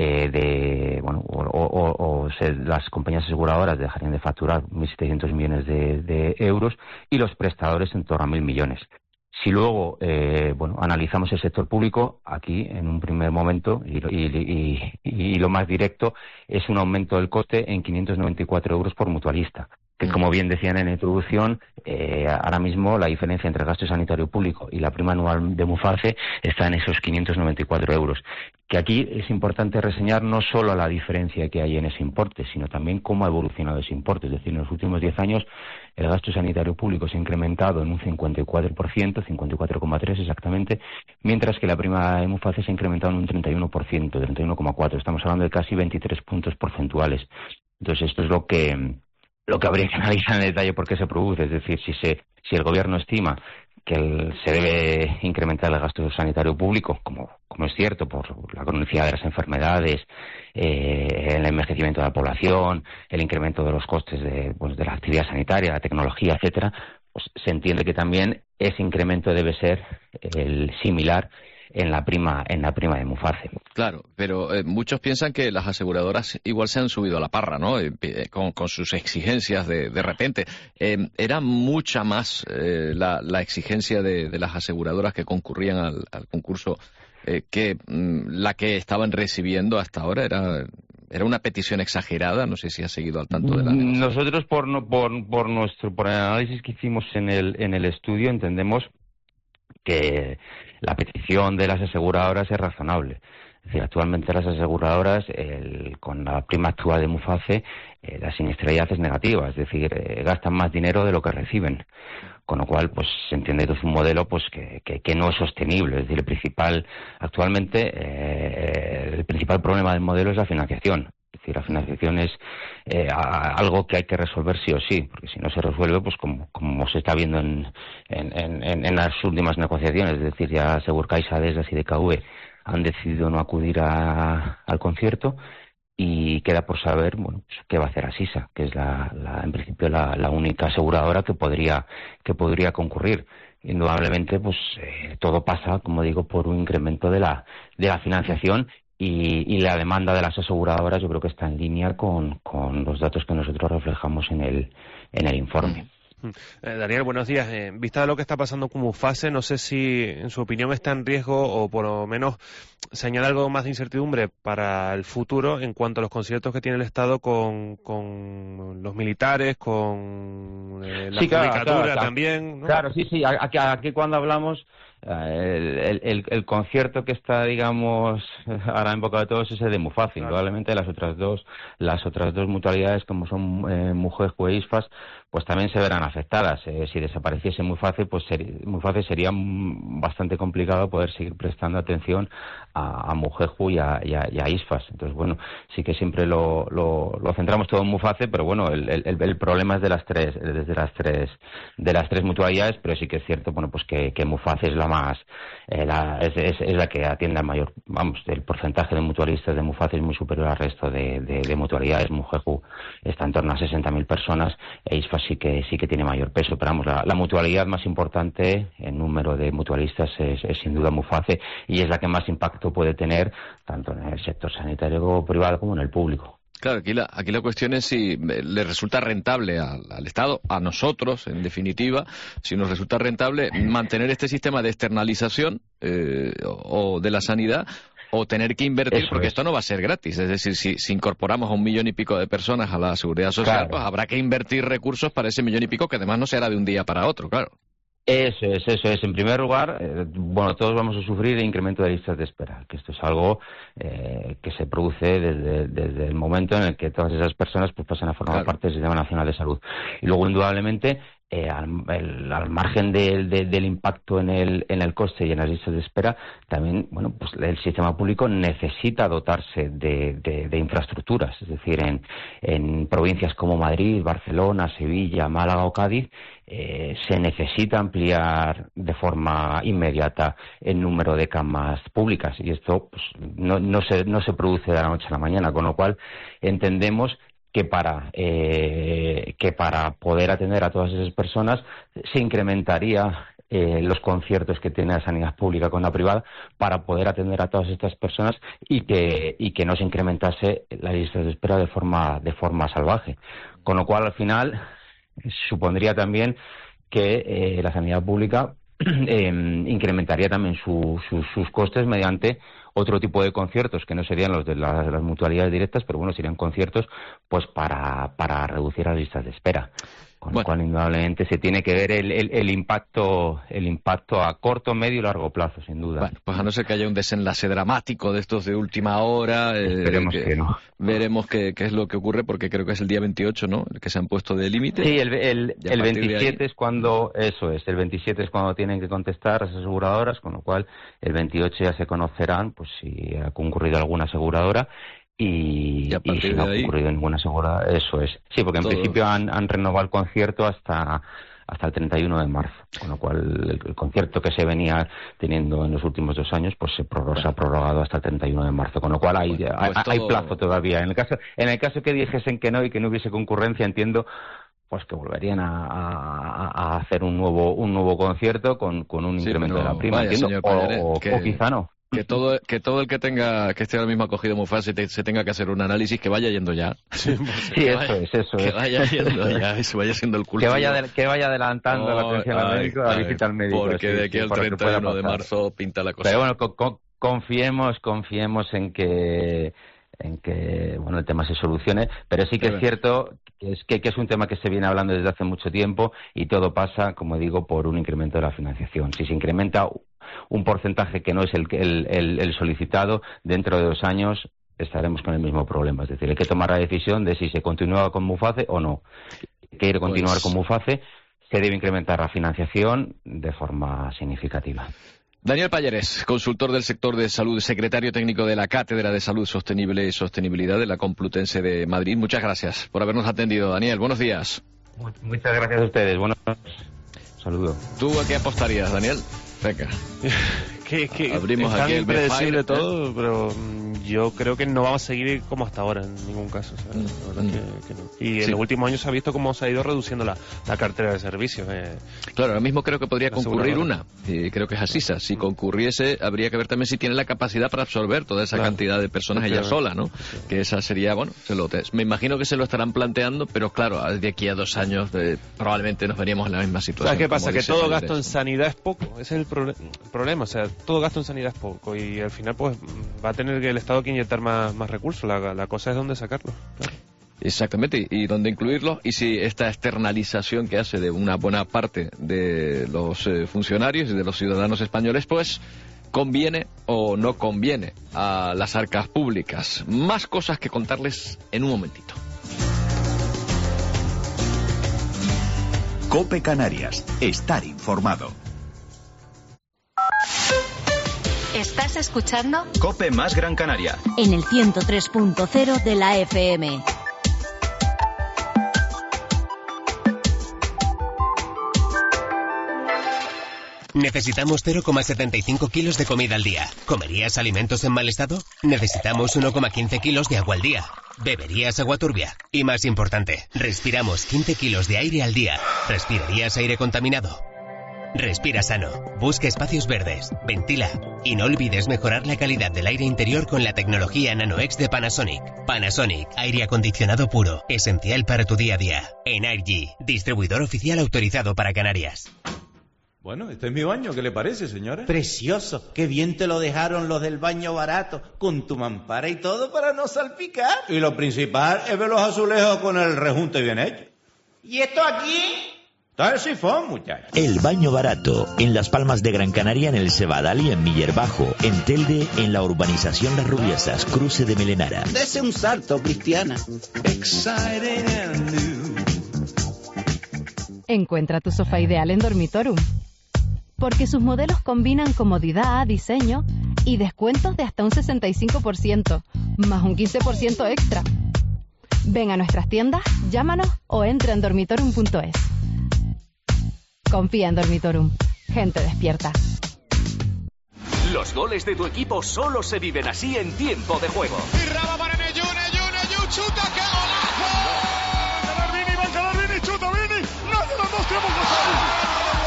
las compañías aseguradoras dejarían de facturar 1.700 millones de euros y los prestadores en torno a 1.000 millones. Si luego analizamos el sector público, aquí en un primer momento y lo más directo es un aumento del coste en 594 euros por mutualista, que como bien decían en la introducción, ahora mismo la diferencia entre el gasto sanitario público y la prima anual de MUFACE está en esos 594 euros. Que aquí es importante reseñar no solo la diferencia que hay en ese importe, sino también cómo ha evolucionado ese importe. Es decir, en los últimos 10 años el gasto sanitario público se ha incrementado en un 54%, 54,3% exactamente, mientras que la prima de MUFACE se ha incrementado en un 31%, 31,4%. Estamos hablando de casi 23 puntos porcentuales. Entonces esto es lo que habría que analizar en detalle por qué se produce. Es decir, si el gobierno estima que se debe incrementar el gasto sanitario público, como es cierto, por la cronicidad de las enfermedades, el envejecimiento de la población, el incremento de los costes de la actividad sanitaria, la tecnología, etcétera, pues se entiende que también ese incremento debe ser el similar en la prima de MUFACE. Claro, pero muchos piensan que las aseguradoras igual se han subido a la parra, ¿no? Con sus exigencias de repente. Era mucha más la exigencia de las aseguradoras que concurrían al concurso que la que estaban recibiendo hasta ahora. Era una petición exagerada. No sé si has seguido al tanto de la negociación. Nosotros por el análisis que hicimos en el estudio entendemos que la petición de las aseguradoras es razonable. Es decir, actualmente las aseguradoras, con la prima actual de MUFACE, la siniestralidad es negativa, es decir, gastan más dinero de lo que reciben. Con lo cual, pues se entiende que es un modelo pues que no es sostenible. Es decir, el principal problema del modelo es la financiación. Es decir, la financiación es algo que hay que resolver sí o sí, porque si no se resuelve, pues como se está viendo en las últimas negociaciones, es decir, ya Segurcaixa, Adeslas y DKV han decidido no acudir al concierto y queda por saber, bueno, pues, qué va a hacer Asisa, que es en principio la única aseguradora que podría concurrir. Indudablemente, pues todo pasa, como digo, por un incremento de la financiación. Y la demanda de las aseguradoras yo creo que está en línea con los datos que nosotros reflejamos en el informe. Daniel, buenos días. En vista de lo que está pasando con MUFACE, no sé si en su opinión está en riesgo o por lo menos se añade algo más de incertidumbre para el futuro en cuanto a los conciertos que tiene el Estado con los militares, con la judicatura también, ¿no? Claro, sí. Aquí cuando hablamos el concierto que está, digamos, ahora en boca de todos es el de MUFACE. Claro. Indudablemente las otras dos mutualidades, como son MUJEJU e ISFAS, pues también se verán afectadas. Si desapareciese MUFACE, pues MUFACE sería bastante complicado poder seguir prestando atención a MUJEJU y a ISFAS. Entonces, bueno, sí que siempre lo centramos todo en MUFACE, pero bueno, el problema es de las tres mutualidades, pero sí que es cierto, bueno, pues que MUFACE es es la que atiende al mayor, el porcentaje de mutualistas de MUFACE es muy superior al resto de mutualidades. MUJEJU está en torno a 60.000 personas e ISFAS sí que tiene mayor peso, pero vamos, la mutualidad más importante en número de mutualistas es sin duda MUFACE, y es la que más impacto puede tener tanto en el sector sanitario privado como en el público. Claro, aquí la cuestión es si le resulta rentable al Estado, a nosotros, en definitiva, si nos resulta rentable mantener este sistema de externalización o de la sanidad, O tener que invertir, porque esto no va a ser gratis. Es decir, si incorporamos a 1 millón y pico de personas a la seguridad social, pues habrá que invertir recursos para ese 1 millón y pico, que además no será de un día para otro, claro. Eso es. En primer lugar, todos vamos a sufrir el incremento de listas de espera, que esto es algo que se produce desde el momento en el que todas esas personas pues pasan a formar parte del Sistema Nacional de Salud. Y luego, indudablemente, al margen del impacto en el coste y en las listas de espera, también, pues el sistema público necesita dotarse de infraestructuras, es decir, en provincias como Madrid, Barcelona, Sevilla, Málaga o Cádiz, se necesita ampliar de forma inmediata el número de camas públicas, y esto pues no se produce de la noche a la mañana, con lo cual entendemos que para poder atender a todas esas personas se incrementaría los conciertos que tiene la sanidad pública con la privada para poder atender a todas estas personas y que no se incrementase la lista de espera de forma salvaje. Con lo cual, al final, supondría también que la sanidad pública incrementaría también sus costes mediante otro tipo de conciertos que no serían los de las mutualidades directas, pero serían conciertos pues para reducir las listas de espera. Con lo cual, indudablemente, se tiene que ver el impacto a corto, medio y largo plazo, sin duda. Bueno, pues a no ser que haya un desenlace dramático de estos de última hora. Esperemos que no. Veremos qué es lo que ocurre, porque creo que es el día 28, ¿no?, el que se han puesto de límite. Sí, el 27 es cuando, el 27 es cuando tienen que contestar las aseguradoras, con lo cual el 28 ya se conocerán pues si ha concurrido alguna aseguradora. Y si no ha ocurrido ninguna aseguradora, eso es. Sí, porque en principio han renovado el concierto hasta el 31 de marzo, con lo cual el concierto que se venía teniendo en los últimos 2 años pues se ha prorrogado hasta el 31 de marzo, con lo cual hay plazo todavía. En el caso que dijesen que no y que no hubiese concurrencia, entiendo pues que volverían a hacer un nuevo concierto con un incremento de la prima, entiendo, o quizá no. Que todo el que esté ahora mismo acogido muy fácil se tenga que hacer un análisis, que vaya yendo ya. Eso es. Que vaya yendo ya y se vaya haciendo el culto. Que vaya adelantando la atención al médico, la visita al médico. Porque de aquí al 31 de marzo pinta la cosa. Pero confiemos en que el tema se solucione, pero sí que es cierto que es un tema que se viene hablando desde hace mucho tiempo, y todo pasa, como digo, por un incremento de la financiación. Si se incrementa un porcentaje que no es el solicitado, dentro de 2 años estaremos con el mismo problema. Es decir, hay que tomar la decisión de si se continúa con Muface o no. Quiere continuar con Muface, se debe incrementar la financiación de forma significativa. Daniel Pallarés, consultor del sector de salud, secretario técnico de la Cátedra de Salud Sostenible y Sostenibilidad de la Complutense de Madrid. Muchas gracias por habernos atendido, Daniel. Buenos días. Muchas gracias a ustedes. Buenos saludos. ¿Tú a qué apostarías, Daniel? Venga. que abrimos es aquí tan impredecible todo, pero yo creo que no vamos a seguir como hasta ahora en ningún caso, ¿sabes? La verdad que no. Y en los últimos años se ha visto cómo se ha ido reduciendo la cartera de servicios. Claro, ahora mismo creo que podría concurrir una, y creo que es Asisa. Si concurriese, habría que ver también si tiene la capacidad para absorber toda esa cantidad de personas ella sola, ¿no? Que esa sería, me imagino que se lo estarán planteando, pero claro, de aquí a 2 años probablemente nos veríamos en la misma situación. ¿Sabes qué pasa? Que todo gasto en sanidad es poco, ese es el problema, o sea, todo gasto en sanidad es poco, y al final pues va a tener que el Estado que inyectar más recursos, la cosa es dónde sacarlos. Claro. Exactamente, y dónde incluirlos, y si esta externalización que hace de una buena parte de los funcionarios y de los ciudadanos españoles, pues conviene o no conviene a las arcas públicas. Más cosas que contarles en un momentito. COPE Canarias, estar informado. ¿Estás escuchando? COPE más Gran Canaria. En el 103.0 de la FM. Necesitamos 0,75 kilos de comida al día. ¿Comerías alimentos en mal estado? Necesitamos 1,15 kilos de agua al día. ¿Beberías agua turbia? Y más importante, respiramos 15 kilos de aire al día. ¿Respirarías aire contaminado? Respira sano, busca espacios verdes, ventila y no olvides mejorar la calidad del aire interior con la tecnología NanoX de Panasonic. Panasonic, aire acondicionado puro, esencial para tu día a día. Energy, distribuidor oficial autorizado para Canarias. Bueno, este es mi baño, ¿qué le parece, señora? Precioso, qué bien te lo dejaron los del baño barato, con tu mampara y todo para no salpicar. Y lo principal es ver los azulejos con el rejunte bien hecho. ¿Y esto aquí? Está el sifón, muchacho. El baño barato, en Las Palmas de Gran Canaria, en el Cebadal y en Miller Bajo, en Telde, en la urbanización Las Rubiesas, cruce de Melenara. Dese un salto, Cristiana. Encuentra tu sofá ideal en Dormitorum, porque sus modelos combinan comodidad, diseño y descuentos de hasta un 65%, más un 15% extra. Ven a nuestras tiendas, llámanos o entra en dormitorum.es. Confía en Dormitorum. Gente despierta. Los goles de tu equipo solo se viven así en tiempo de juego. Y Raba para Neyu, chuta, ¡qué golazo! Calarvini, va Calarvini, chuta Vini, no de los dos tenemos gol.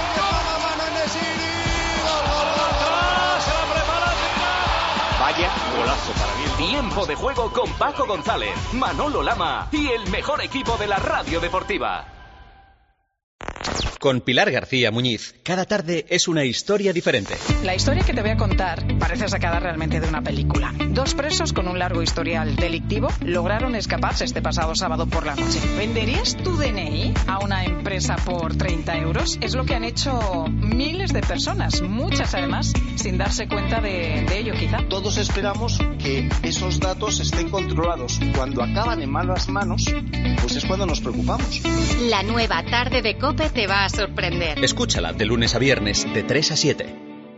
Vaya golazo para mí. Tiempo de juego con Paco González, Manolo Lama y el mejor equipo de la radio deportiva. Con Pilar García Muñiz, cada tarde es una historia diferente. La historia que te voy a contar parece sacada realmente de una película. 2 presos con un largo historial delictivo lograron escaparse este pasado sábado por la noche. ¿Venderías tu DNI a una empresa por 30 euros? Es lo que han hecho miles de personas, muchas además, sin darse cuenta de ello quizá. Todos esperamos que esos datos estén controlados. Cuando acaban en malas manos, pues es cuando nos preocupamos. La nueva tarde de COPE te va a sorprender. Escúchala de lunes a viernes de 3 a 7.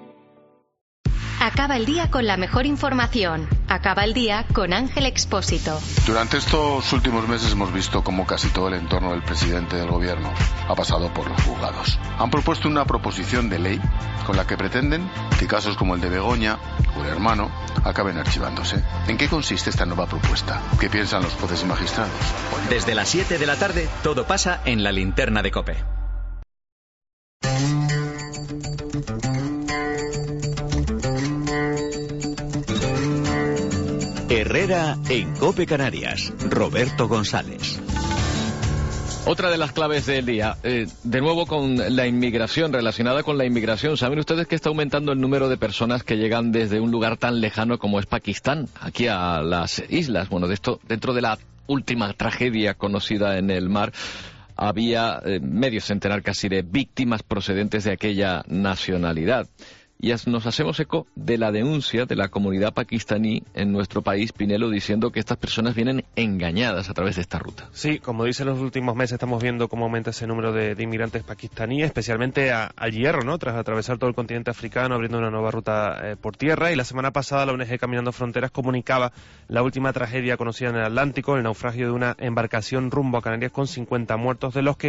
Acaba el día con la mejor información. Acaba el día con Ángel Expósito. Durante estos últimos meses hemos visto cómo casi todo el entorno del presidente del gobierno ha pasado por los juzgados. Han propuesto una proposición de ley con la que pretenden que casos como el de Begoña o el hermano acaben archivándose. ¿En qué consiste esta nueva propuesta? ¿Qué piensan los jueces y magistrados? Desde las 7 de la tarde, todo pasa en la linterna de COPE. Herrera en COPE Canarias. Roberto González. Otra de las claves del día, de nuevo con la inmigración, relacionada con la inmigración. ¿Saben ustedes que está aumentando el número de personas que llegan desde un lugar tan lejano como es Pakistán, aquí a las islas? Bueno, de esto, dentro de la última tragedia conocida en el mar, había medio centenar casi de víctimas procedentes de aquella nacionalidad. Y nos hacemos eco de la denuncia de la comunidad pakistaní en nuestro país, Pinelo, diciendo que estas personas vienen engañadas a través de esta ruta. Sí, como dicen los últimos meses, estamos viendo cómo aumenta ese número de inmigrantes pakistaníes, especialmente al hierro, ¿no? Tras atravesar todo el continente africano, abriendo una nueva ruta por tierra. Y la semana pasada la ONG Caminando Fronteras comunicaba la última tragedia conocida en el Atlántico, el naufragio de una embarcación rumbo a Canarias con 50 muertos, de los que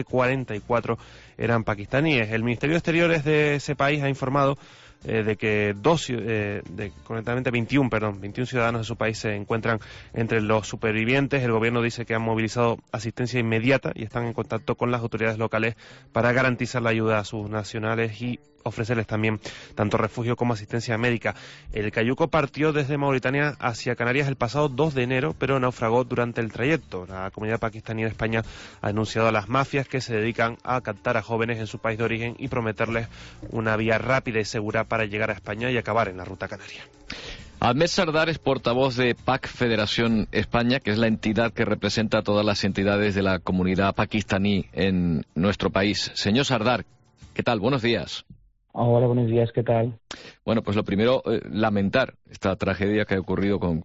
44 eran pakistaníes. El Ministerio de Exteriores de ese país ha informado de que concretamente 21 ciudadanos de su país se encuentran entre los supervivientes. El gobierno dice que han movilizado asistencia inmediata y están en contacto con las autoridades locales para garantizar la ayuda a sus nacionales y ofrecerles también tanto refugio como asistencia médica. El cayuco partió desde Mauritania hacia Canarias el pasado 2 de enero, pero naufragó durante el trayecto. La comunidad pakistaní en España ha denunciado a las mafias que se dedican a captar a jóvenes en su país de origen y prometerles una vía rápida y segura para llegar a España y acabar en la ruta canaria. Ahmed Sardar es portavoz de PAC Federación España, que es la entidad que representa a todas las entidades de la comunidad pakistaní en nuestro país. Señor Sardar, ¿qué tal? Buenos días. Hola, buenos días, ¿qué tal? Bueno, pues lo primero, lamentar esta tragedia que ha ocurrido con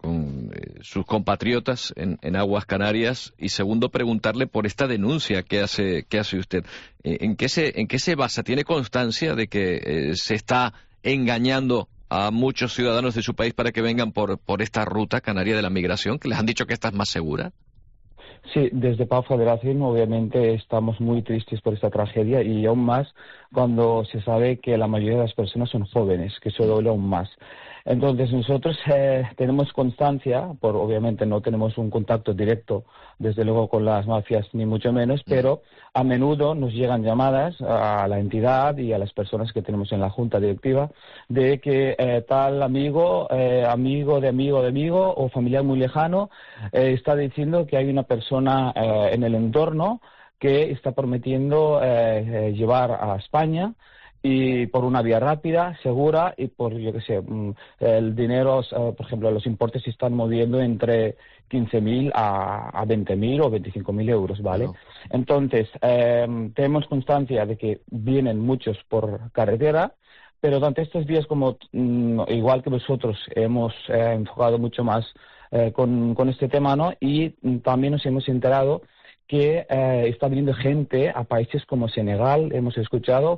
sus compatriotas en aguas canarias, y segundo, preguntarle por esta denuncia que hace usted. ¿En qué se basa? ¿Tiene constancia de que se está engañando a muchos ciudadanos de su país para que vengan por esta ruta canaria de la migración, que les han dicho que esta es más segura? Sí, desde PAC Federación obviamente estamos muy tristes por esta tragedia, y aún más cuando se sabe que la mayoría de las personas son jóvenes, que eso duele aún más. Entonces nosotros tenemos constancia, obviamente no tenemos un contacto directo desde luego con las mafias ni mucho menos, pero a menudo nos llegan llamadas a la entidad y a las personas que tenemos en la junta directiva de que tal amigo o familiar muy lejano está diciendo que hay una persona en el entorno que está prometiendo llevar a España y por una vía rápida, segura y por, yo qué sé, el dinero, por ejemplo, los importes se están moviendo entre 15.000 a 20.000 o 25.000 euros, ¿vale? Wow. Entonces, tenemos constancia de que vienen muchos por carretera, pero durante estos días, como igual que vosotros, hemos enfocado mucho más con este tema, ¿no? Y también nos hemos enterado que está viniendo gente a países como Senegal, hemos escuchado,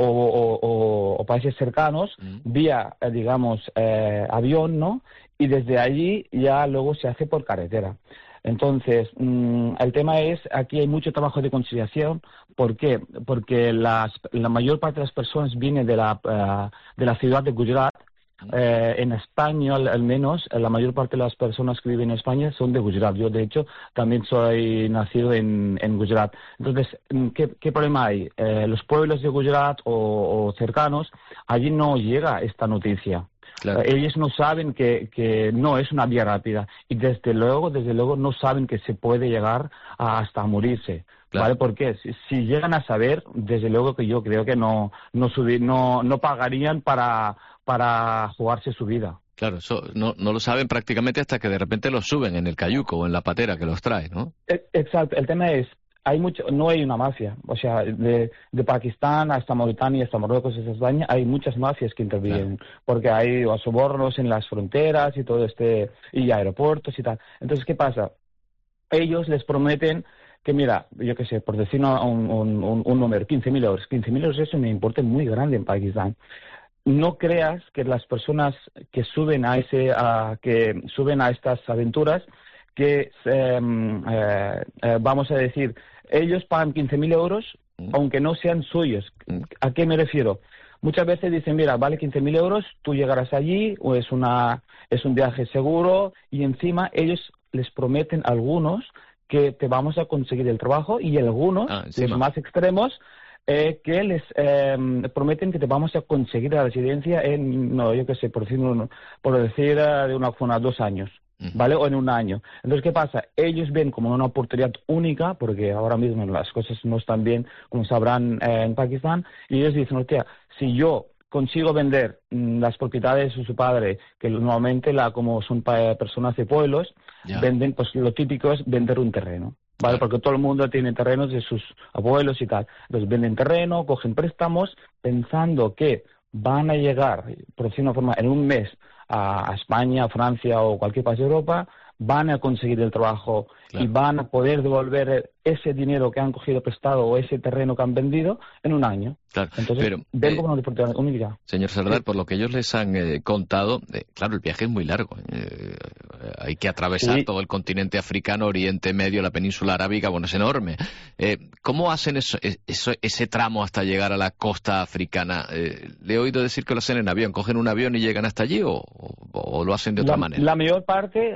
o países cercanos, vía, digamos, avión, ¿no? Y desde allí ya luego se hace por carretera. Entonces, el tema es, aquí hay mucho trabajo de conciliación. ¿Por qué? Porque la mayor parte de las personas vienen de la ciudad de Gujarat. En España, al menos, la mayor parte de las personas que viven en España son de Gujarat. Yo, de hecho, también soy nacido en Gujarat. Entonces, ¿qué problema hay? Los pueblos de Gujarat o cercanos, allí no llega esta noticia. Claro. Ellos no saben que no es una vía rápida y desde luego no saben que se puede llegar hasta morirse. Claro. ¿Vale? Porque si llegan a saber, desde luego que yo creo que no pagarían para jugarse su vida. Claro, eso no lo saben prácticamente hasta que de repente los suben en el cayuco o en la patera que los trae, ¿no? Exacto. El tema es, no hay una mafia. O sea, de Pakistán hasta Mauritania, hasta Marruecos, hasta España, hay muchas mafias que intervienen. Claro. Porque hay sobornos en las fronteras y todo y aeropuertos y tal. Entonces, ¿qué pasa? Ellos les prometen que, mira, yo qué sé, por decir un número, 15.000 euros. 15.000 euros es un importe muy grande en Pakistán. No creas que las personas que suben a estas aventuras, que vamos a decir, ellos pagan 15.000 euros, aunque no sean suyos. ¿A qué me refiero? Muchas veces dicen, mira, vale 15.000 euros, tú llegarás allí, o es un viaje seguro, y encima ellos les prometen a algunos que te vamos a conseguir el trabajo, y algunos, los más extremos, que les prometen que te vamos a conseguir la residencia en, yo qué sé, por decir de una forma 2 años, ¿vale? O en 1 año. Entonces, ¿qué pasa? Ellos ven como una oportunidad única, porque ahora mismo las cosas no están bien, como sabrán, en Pakistán, y ellos dicen, hostia, si yo consigo vender las propiedades de su padre, que normalmente como son personas de pueblos, venden, pues lo típico es vender un terreno. ¿Vale? Porque todo el mundo tiene terrenos de sus abuelos y tal. Entonces venden terreno, cogen préstamos, pensando que van a llegar, por decir una forma, en 1 mes a España, a Francia o cualquier país de Europa, van a conseguir el trabajo y van a poder devolver ese dinero que han cogido prestado o ese terreno que han vendido en 1 año. Claro, entonces, pero, ven como una oportunidad única. Señor Serdar, por lo que ellos les han contado, claro, el viaje es muy largo. Hay que atravesar todo el continente africano, Oriente Medio, la península arábiga, bueno, es enorme. ¿Cómo hacen ese tramo hasta llegar a la costa africana? Le he oído decir que lo hacen en avión. ¿Cogen un avión y llegan hasta allí o lo hacen de otra manera? La mayor parte,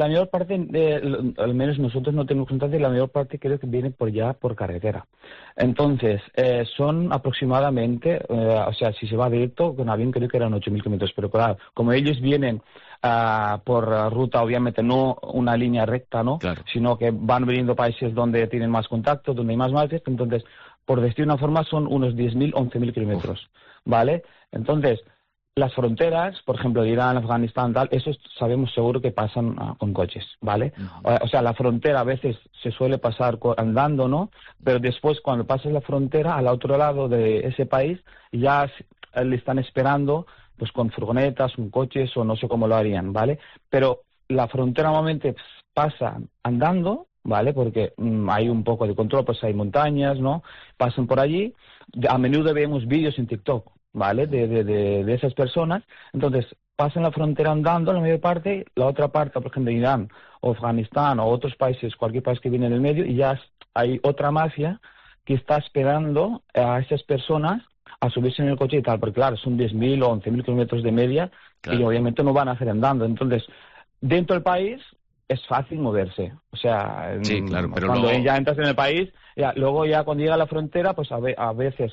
al menos nosotros no tenemos constancia, la mayor parte creo que viene por carretera. Entonces, son aproximadamente, o sea, si se va directo, con avión creo que eran 8.000 kilómetros, pero claro, como ellos vienen por ruta, obviamente no una línea recta, ¿no? Claro. Sino que van viniendo países donde tienen más contacto, donde hay más mafias, entonces, por decir una forma, son unos 10.000, 11.000 kilómetros, ¿vale? Entonces, las fronteras, por ejemplo, de Irán, Afganistán, tal, eso sabemos seguro que pasan con coches, ¿vale? O sea, la frontera a veces se suele pasar andando, ¿no? Pero después, cuando pasas la frontera, al otro lado de ese país, ya le están esperando, pues con furgonetas, con coches, o no sé cómo lo harían, ¿vale? Pero la frontera normalmente pasa andando, ¿vale? Porque hay un poco de control, pues hay montañas, ¿no? Pasan por allí. A menudo vemos vídeos en TikTok, ¿vale? De esas personas. Entonces, pasan la frontera andando la mayor parte, la otra parte, por ejemplo, Irán o Afganistán o otros países, cualquier país que viene en el medio, y ya hay otra mafia que está esperando a esas personas a subirse en el coche y tal, porque claro, son 10.000 o 11.000 kilómetros de media, claro, y obviamente no van a hacer andando. Entonces, dentro del país es fácil moverse. O sea, sí, claro, pero cuando luego... ya entras en el país, luego ya cuando llega a la frontera, pues a veces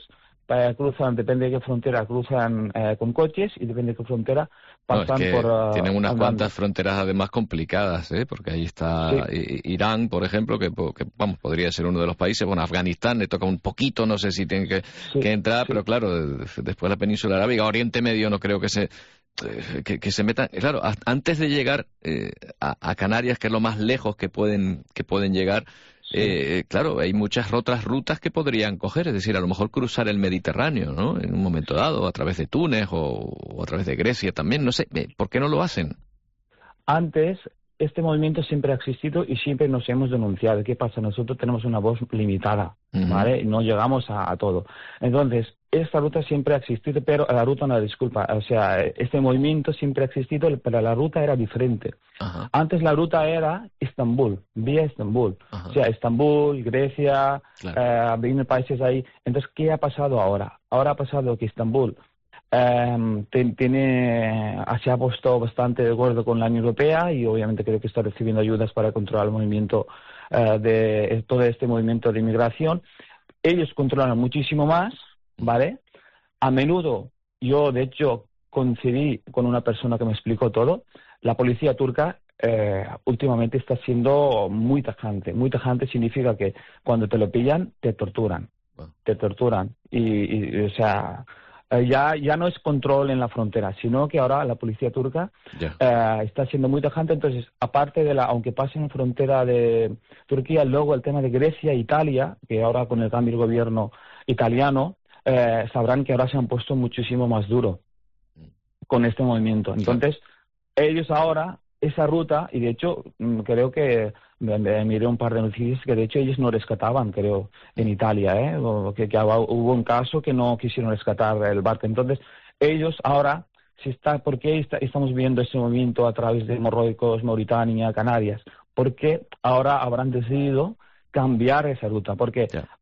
cruzan, depende de qué frontera, cruzan con coches, y depende de qué frontera pasan por... tienen unas andando. cuantas fronteras además complicadas, porque ahí está Irán, por ejemplo, que vamos, podría ser uno de los países. Bueno, Afganistán le toca un poquito, no sé si tiene que entrar, pero claro, después la península arábiga, Oriente Medio, no creo que se metan. Claro, antes de llegar a Canarias, que es lo más lejos que pueden llegar, claro, hay muchas otras rutas que podrían coger, es decir, a lo mejor cruzar el Mediterráneo, ¿no? En un momento dado, a través de Túnez o a través de Grecia también, no sé, ¿por qué no lo hacen? Antes, este movimiento siempre ha existido y siempre nos hemos denunciado. ¿Qué pasa? Nosotros tenemos una voz limitada, ¿vale? No llegamos a todo. Entonces, esta ruta siempre ha existido, pero la ruta no, disculpa, o sea, este movimiento siempre ha existido, pero la ruta era diferente. Ajá. Antes la ruta era Estambul, vía Estambul. Ajá. O sea, Estambul, Grecia, Claro. vienen países ahí. Entonces, ¿qué ha pasado ahora? Ahora ha pasado que Estambul se ha puesto bastante de acuerdo con la Unión Europea y obviamente creo que está recibiendo ayudas para controlar el movimiento de todo este movimiento de inmigración. Ellos controlan muchísimo más, ¿vale? A menudo, yo de hecho coincidí con una persona que me explicó todo. La policía turca últimamente está siendo muy tajante. Muy tajante significa que cuando te lo pillan, te torturan. Te torturan. Y o sea, ya no es control en la frontera, sino que ahora la policía turca está siendo muy tajante. Entonces, aparte de aunque pasen en frontera de Turquía, luego el tema de Grecia e Italia, que ahora con el cambio de gobierno italiano, sabrán que ahora se han puesto muchísimo más duro con este movimiento. Entonces, ellos ahora, esa ruta, y de hecho creo que miré un par de noticias que de hecho ellos no rescataban, creo, en Italia, que hubo un caso que no quisieron rescatar el barco. Entonces, ellos ahora, ¿por qué estamos viendo ese movimiento a través de Marruecos, Mauritania, Canarias? Porque ahora habrán decidido cambiar esa ruta, porque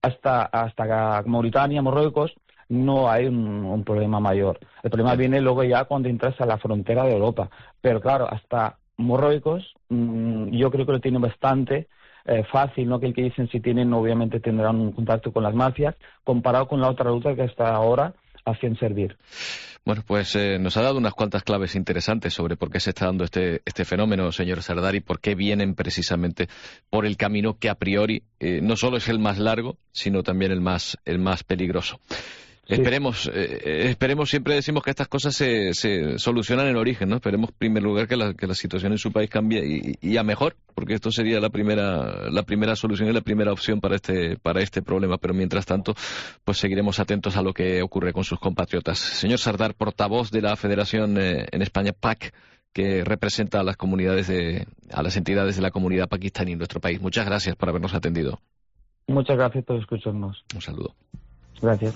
hasta Mauritania, Marruecos, no hay un problema mayor. El problema viene luego ya cuando entras a la frontera de Europa. Pero claro, hasta Marruecos, yo creo que lo tienen bastante fácil, ¿no? Que dicen si tienen, obviamente tendrán un contacto con las mafias, comparado con la otra ruta que hasta ahora hacían servir. Bueno, pues nos ha dado unas cuantas claves interesantes sobre por qué se está dando este fenómeno, señor Sardari, por qué vienen precisamente por el camino que a priori no solo es el más largo, sino también el más peligroso. Sí. Esperemos, siempre decimos que estas cosas se solucionan en el origen, ¿no? Esperemos, en primer lugar, que la situación en su país cambie y a mejor, porque esto sería la primera solución y la primera opción para este problema. Pero mientras tanto, pues seguiremos atentos a lo que ocurre con sus compatriotas. Señor Sardar, portavoz de la Federación en España, PAC, que representa a las entidades de la comunidad pakistaní en nuestro país. Muchas gracias por habernos atendido. Muchas gracias por escucharnos. Un saludo. Gracias.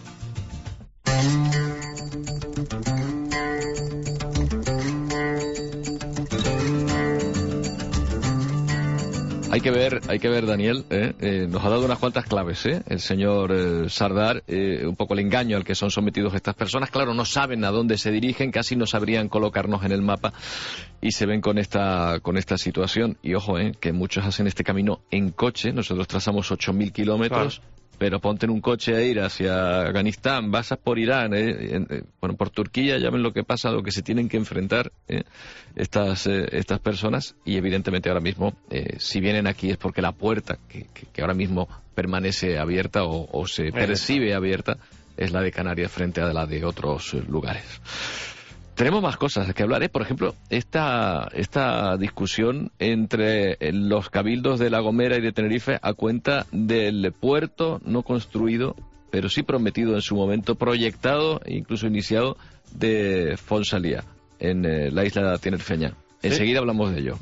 Hay que ver, Daniel, nos ha dado unas cuantas claves, el señor Sardar, un poco el engaño al que son sometidos estas personas. Claro, no saben a dónde se dirigen, casi no sabrían colocarnos en el mapa y se ven con esta situación. Y ojo, que muchos hacen este camino en coche. Nosotros trazamos 8.000 kilómetros. Claro. Pero ponte en un coche a ir hacia Afganistán, vas por Irán, por Turquía, ya ven lo que pasa, lo que se tienen que enfrentar estas personas. Y evidentemente ahora mismo, si vienen aquí es porque la puerta que ahora mismo permanece abierta o se percibe abierta es la de Canarias frente a la de otros lugares. Tenemos más cosas que hablar, Por ejemplo, esta discusión entre los cabildos de La Gomera y de Tenerife a cuenta del puerto no construido, pero sí prometido en su momento, proyectado e incluso iniciado, de Fonsalía, en la isla tinerfeña. Enseguida hablamos de ello.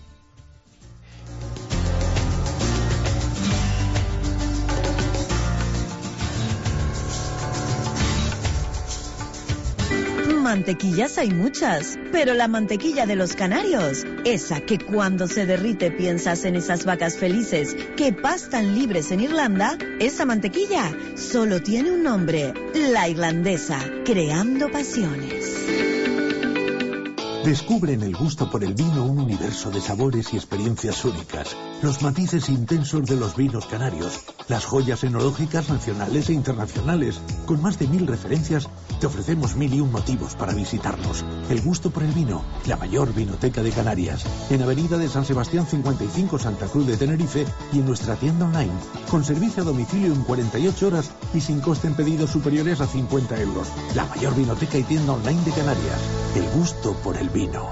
Mantequillas hay muchas, pero la mantequilla de los canarios, esa que cuando se derrite piensas en esas vacas felices que pastan libres en Irlanda, esa mantequilla solo tiene un nombre: la irlandesa, creando pasiones. Descubre en el gusto por el vino un universo de sabores y experiencias únicas, los matices intensos de los vinos canarios, las joyas enológicas nacionales e internacionales. Con más de 1000 referencias, te ofrecemos 1001 motivos para visitarnos. El gusto por el vino, la mayor vinoteca de Canarias, en Avenida de San Sebastián 55, Santa Cruz de Tenerife, y en nuestra tienda online, con servicio a domicilio en 48 horas y sin coste en pedidos superiores a 50 euros. La mayor vinoteca y tienda online de Canarias. El gusto por el vino.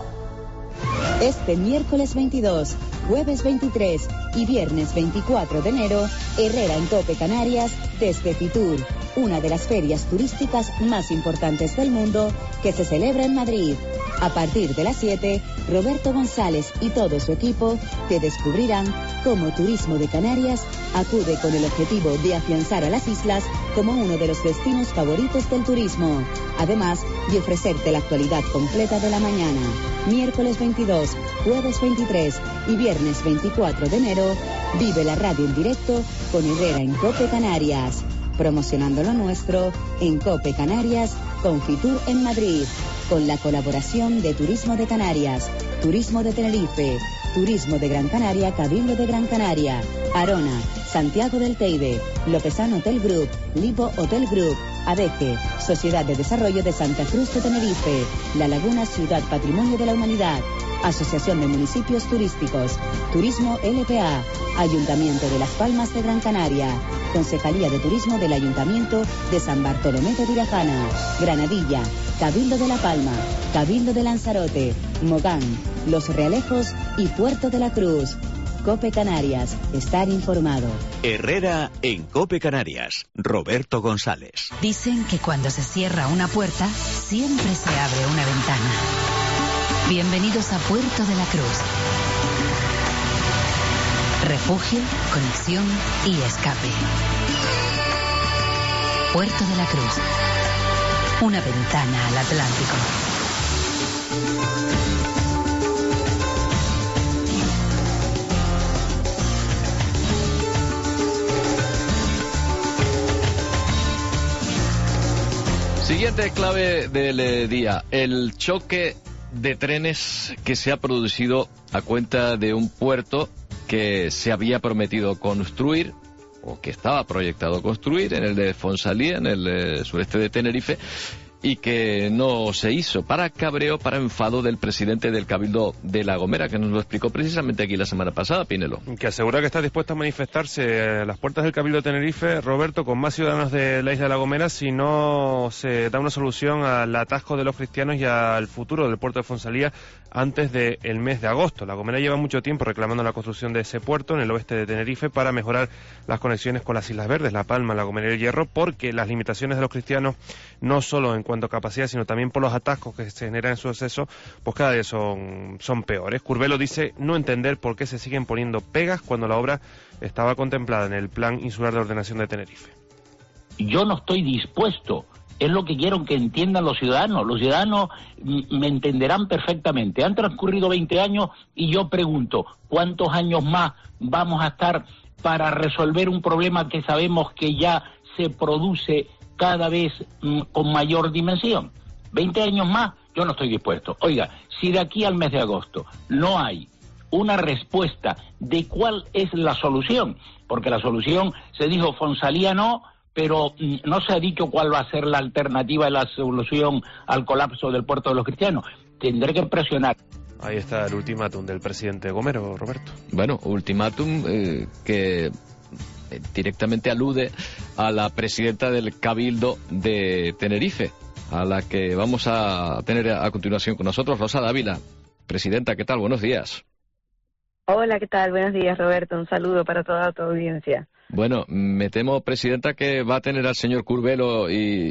Este miércoles 22, jueves 23 y viernes 24 de enero, Herrera en Cope Canarias desde Fitur, una de las ferias turísticas más importantes del mundo que se celebra en Madrid. A partir de las 7, Roberto González y todo su equipo te descubrirán cómo Turismo de Canarias acude con el objetivo de afianzar a las islas como uno de los destinos favoritos del turismo, además de ofrecerte la actualidad completa de la mañana. Miércoles 22, jueves 23 y viernes 24 de enero, vive la radio en directo con Herrera en Cope Canarias, promocionando lo nuestro en Cope Canarias con Fitur en Madrid, con la colaboración de Turismo de Canarias, Turismo de Tenerife, Turismo de Gran Canaria, Cabildo de Gran Canaria, Arona, Santiago del Teide, Lopezán Hotel Group, Lipo Hotel Group, ADECE, Sociedad de Desarrollo de Santa Cruz de Tenerife, La Laguna Ciudad Patrimonio de la Humanidad, Asociación de Municipios Turísticos, Turismo LPA, Ayuntamiento de Las Palmas de Gran Canaria, Concejalía de Turismo del Ayuntamiento de San Bartolomé de Virajana, Granadilla, Cabildo de La Palma, Cabildo de Lanzarote, Mogán, Los Realejos y Puerto de la Cruz. Cope Canarias, estar informado. Herrera en Cope Canarias, Roberto González. Dicen que cuando se cierra una puerta, siempre se abre una ventana. Bienvenidos a Puerto de la Cruz. Refugio, conexión y escape. Puerto de la Cruz. Una ventana al Atlántico. Siguiente clave del día, el choque de trenes que se ha producido a cuenta de un puerto que se había prometido construir, o que estaba proyectado construir, en el de Fonsalía, en el sureste de Tenerife, y que no se hizo, para cabreo, para enfado del presidente del Cabildo de La Gomera, que nos lo explicó precisamente aquí la semana pasada, Pinelo. Que asegura que está dispuesto a manifestarse a las puertas del Cabildo de Tenerife, Roberto, con más ciudadanos de la isla de La Gomera, si no se da una solución al atasco de los cristianos y al futuro del puerto de Fonsalía antes del mes de agosto. La Gomera lleva mucho tiempo reclamando la construcción de ese puerto en el oeste de Tenerife para mejorar las conexiones con las Islas Verdes, La Palma, La Gomera y El Hierro, porque las limitaciones de los cristianos, no solo en cuanto a capacidad, sino también por los atascos que se generan en su acceso, pues cada día son peores. Curvelo dice no entender por qué se siguen poniendo pegas cuando la obra estaba contemplada en el Plan Insular de Ordenación de Tenerife. Yo no estoy dispuesto. Es lo que quiero que entiendan los ciudadanos. Los ciudadanos me entenderán perfectamente. Han transcurrido 20 años y yo pregunto, ¿cuántos años más vamos a estar para resolver un problema que sabemos que ya se produce cada vez con mayor dimensión? 20 años más, yo no estoy dispuesto. Oiga, si de aquí al mes de agosto no hay una respuesta de cuál es la solución, porque la solución se dijo Fonsalía no, pero no se ha dicho cuál va a ser la alternativa de la solución al colapso del puerto de los cristianos. Tendré que presionar. Ahí está el ultimátum del presidente Gomero, Roberto. Bueno, ultimátum que directamente alude a la presidenta del Cabildo de Tenerife, a la que vamos a tener a continuación con nosotros, Rosa Dávila. Presidenta, ¿qué tal? Buenos días. Hola, ¿qué tal? Buenos días, Roberto. Un saludo para toda tu audiencia. Bueno, me temo, Presidenta, que va a tener al señor Curvelo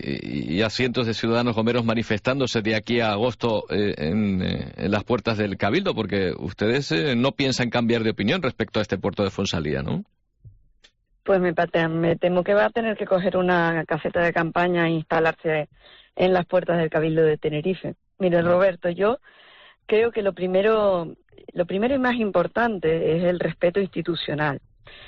y a cientos de ciudadanos gomeros manifestándose de aquí a agosto en las puertas del Cabildo, porque ustedes no piensan cambiar de opinión respecto a este puerto de Fonsalía, ¿no? Pues me temo que va a tener que coger una caseta de campaña e instalarse en las puertas del Cabildo de Tenerife. Mire, Roberto, yo creo que lo primero y más importante es el respeto institucional.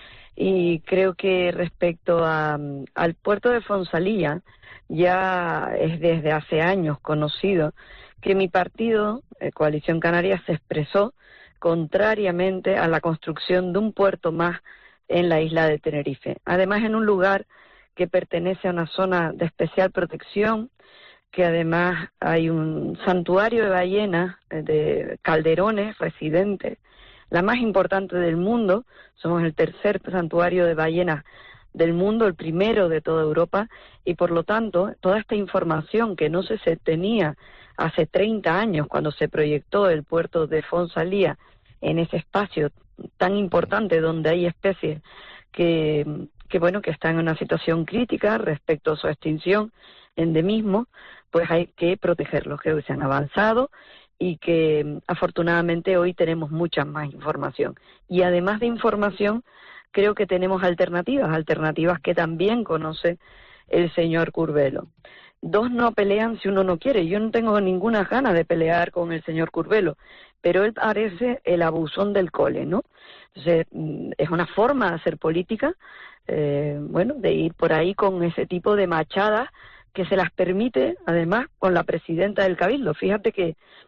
Y creo que respecto al puerto de Fonsalía, ya es desde hace años conocido que mi partido Coalición Canaria se expresó contrariamente a la construcción de un puerto más en la isla de Tenerife. Además, en un lugar que pertenece a una zona de especial protección, que además hay un santuario de ballenas, de calderones residentes, la más importante del mundo. Somos el tercer santuario de ballenas del mundo, el primero de toda Europa, y por lo tanto, toda esta información que no se tenía hace 30 años, cuando se proyectó el puerto de Fonsalía, en ese espacio tan importante donde hay especies que están en una situación crítica respecto a su extinción, endemismo, pues hay que protegerlos. Creo que se han avanzado y que afortunadamente hoy tenemos mucha más información. Y además de información, creo que tenemos alternativas que también conoce el señor Curbelo. Dos no pelean si uno no quiere. Yo no tengo ninguna ganas de pelear con el señor Curbelo, pero él parece el abusón del cole, ¿no? Entonces, es una forma de hacer política, de ir por ahí con ese tipo de machadas que se las permite, además, con la presidenta del Cabildo. Fíjate que